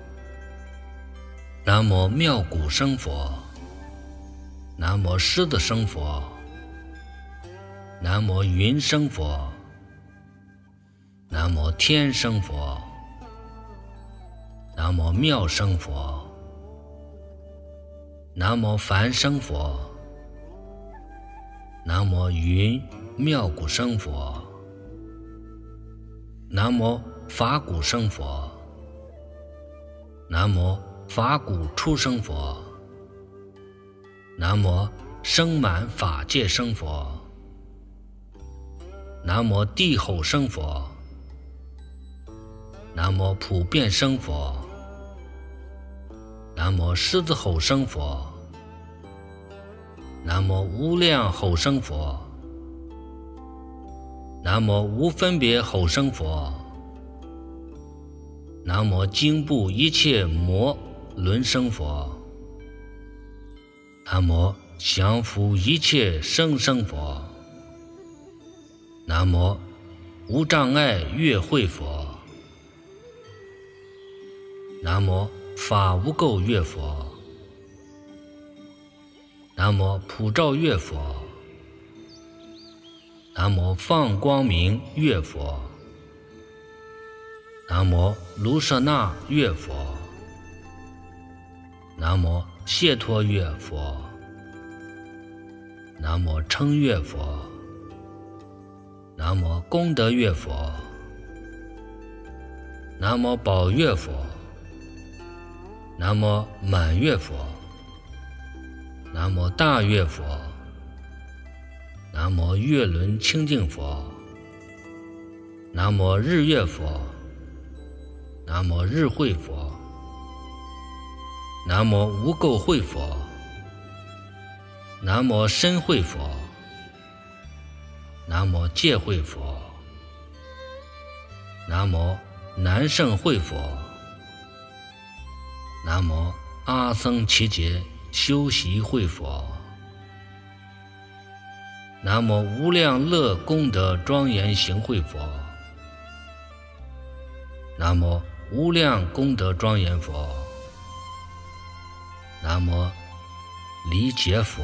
南无妙古生佛，南无狮子生佛，南无云生佛，南无天生佛，南无妙生佛，南无梵生佛，南无云妙古生佛，南无法古生佛，南无法古出生佛，南无生满法界生佛，南无地后生佛，南无普遍生佛，南无狮子吼生佛，南无无量吼生佛，南无无分别吼生佛，南无经部一切魔轮生佛，南无降伏一切生生佛，南无无障碍月慧佛，南无法无垢月佛，南无普照月佛，南无放光明月佛，南无卢舍那月佛，南无解脱月佛，南无称月佛，南无功德月佛，南无宝月佛，南无满月佛，南无大月佛，南无月轮清净佛，南无日月佛，南无日慧佛，南无无垢慧佛，南无身慧佛，南无戒慧佛，南无南胜慧佛，南无阿僧祇劫修习慧佛，南无无量乐功德庄严行慧佛，南无无量功德庄严佛，南无离劫佛，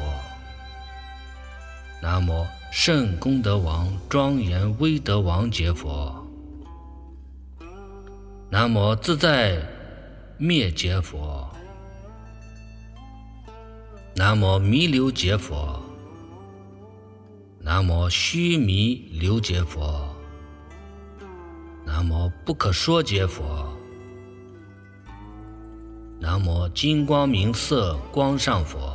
南无圣功德王庄严威德王劫佛，南无自在灭劫佛，南无弥留劫佛，南无须弥留劫佛，南无不可说劫佛，南无金光明色光上佛，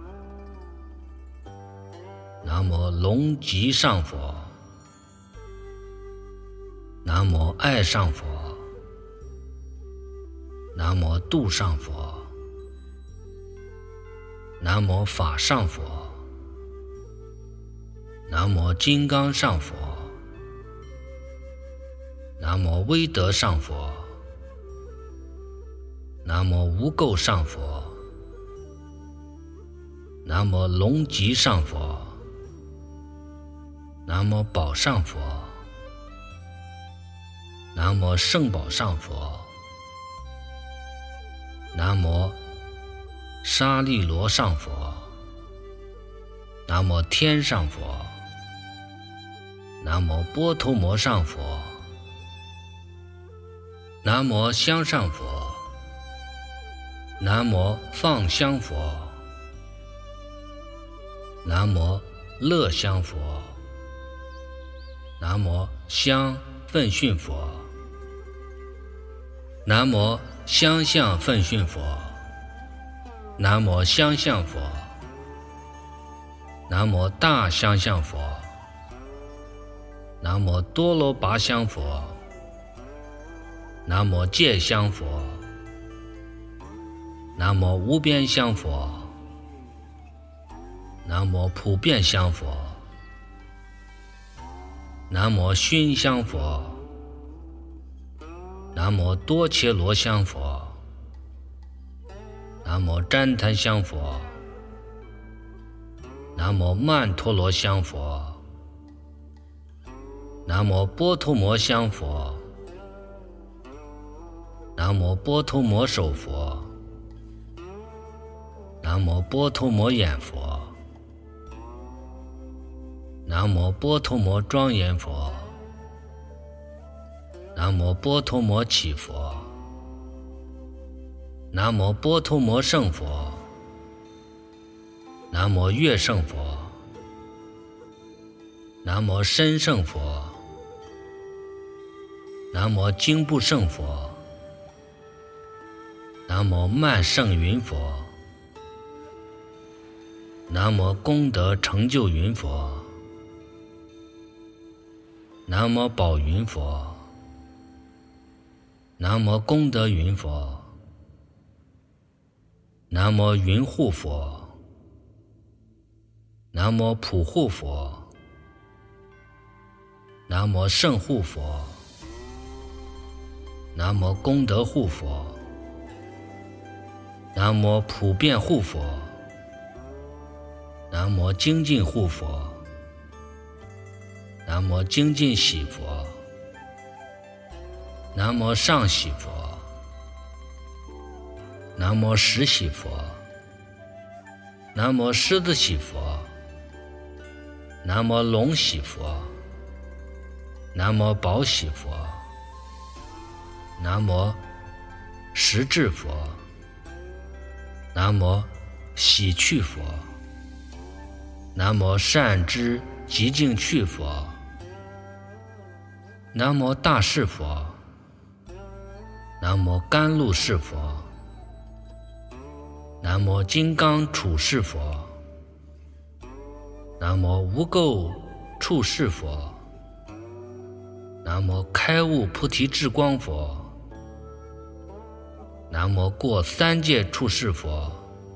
南无龙吉上佛，南无爱上佛，南无度上佛，南无法上佛，南无金刚上佛，南无威德上佛，南无无垢上佛，南无龙吉上佛，南无宝上佛，南无圣宝上佛，南无沙利罗上佛，南无天上佛，南无波头摩上佛，南无香上佛，南无放香佛，南无乐香佛，南无香奋训佛，南无香相奋训佛，南无香相佛，南无大香相佛，南无多罗拔香佛，南无戒香佛，南无无边香佛，南无普遍香佛，南无熏香佛， 南无多伽罗香佛，南无旃檀香佛，南无曼陀罗香佛，南无波头摩香佛，南无波头摩手佛，南无波头摩眼佛，南无波头摩庄严佛，南无波头摩起佛，南无波头摩胜佛，南无乐胜佛，南无身胜佛，南无经部胜佛，南无曼胜云佛，南无功德成就云佛，南无宝云佛，南无功德云佛，南无云护佛，南无普护佛，南无圣护佛，南无功德护佛，南无普遍护佛，南无精进护佛，南无精进喜佛，南无上喜佛，南无十喜佛，南无狮子喜佛，南无龙喜佛，南无宝喜佛，南无十智佛，南无喜趣佛，南无善知极净趣佛，南无大士佛，南无甘露士佛，南无金刚处士佛，南无无垢处士佛，南无开悟菩提智光佛，南无过三界处士佛，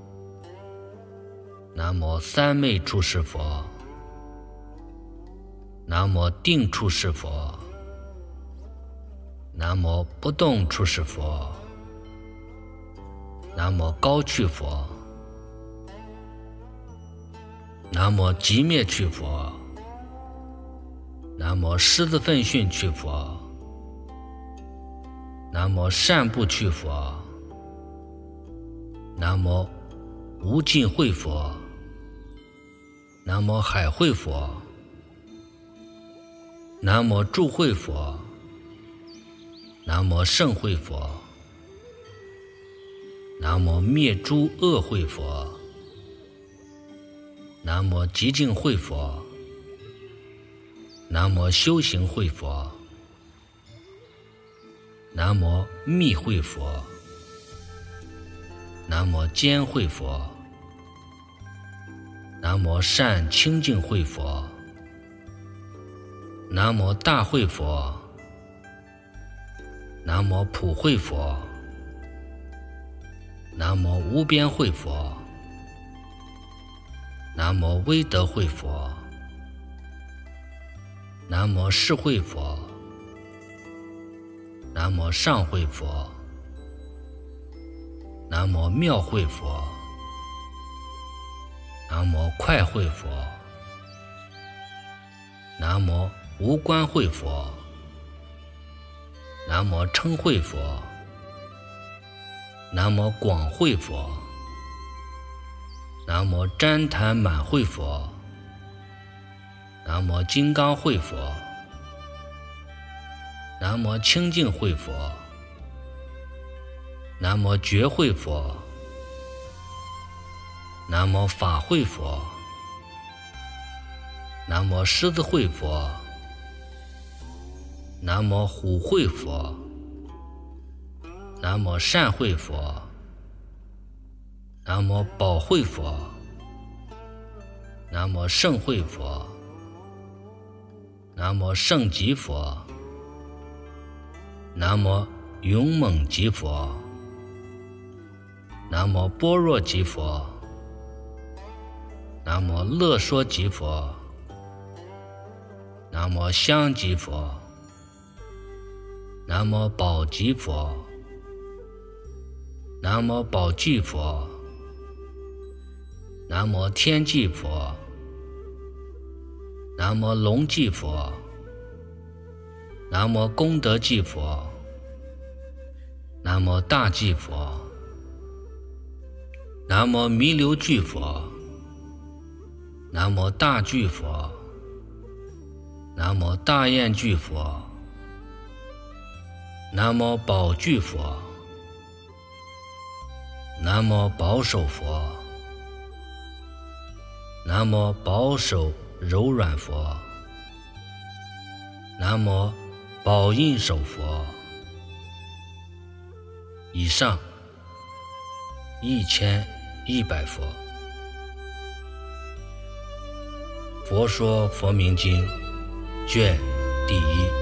南无三昧处士佛，南无定处士佛，南无不动处士佛，南无高趣佛，南无极灭趣佛，南无狮子奋训趣佛，南无善不趣佛，南无无尽慧佛，南无海会佛，南无助慧佛，南无胜慧佛，南无灭诸恶慧佛，南无极净慧佛，南无修行慧佛，南无密慧佛，南无坚慧佛，南无善清净慧佛，南无大慧佛，南无普慧佛，南无无边慧佛，南无威德慧佛，南无智慧佛，南无上慧佛，南无妙慧佛，南无快慧佛，南无无关慧佛，南无称慧佛，南无广慧佛，南无旃檀满慧佛，南无金刚慧佛，南无清净慧佛，南无觉慧佛，南无法慧佛，南无狮子慧佛，南无虎慧佛，南无善慧佛，南无宝慧佛，南无圣慧佛，南无圣极佛，南无勇猛极佛，南无般若极佛，南无乐说极佛，南无香极佛， 南无宝积佛，南无宝积佛，南无天积佛，南无龙积佛，南无功德积佛，南无大积佛，南无弥留具佛，南无大具佛，南无大愿具佛，南无宝具佛，南无保守佛，南无保守柔软佛，南无宝印手佛。以上一千一百佛。佛说佛名经卷第一。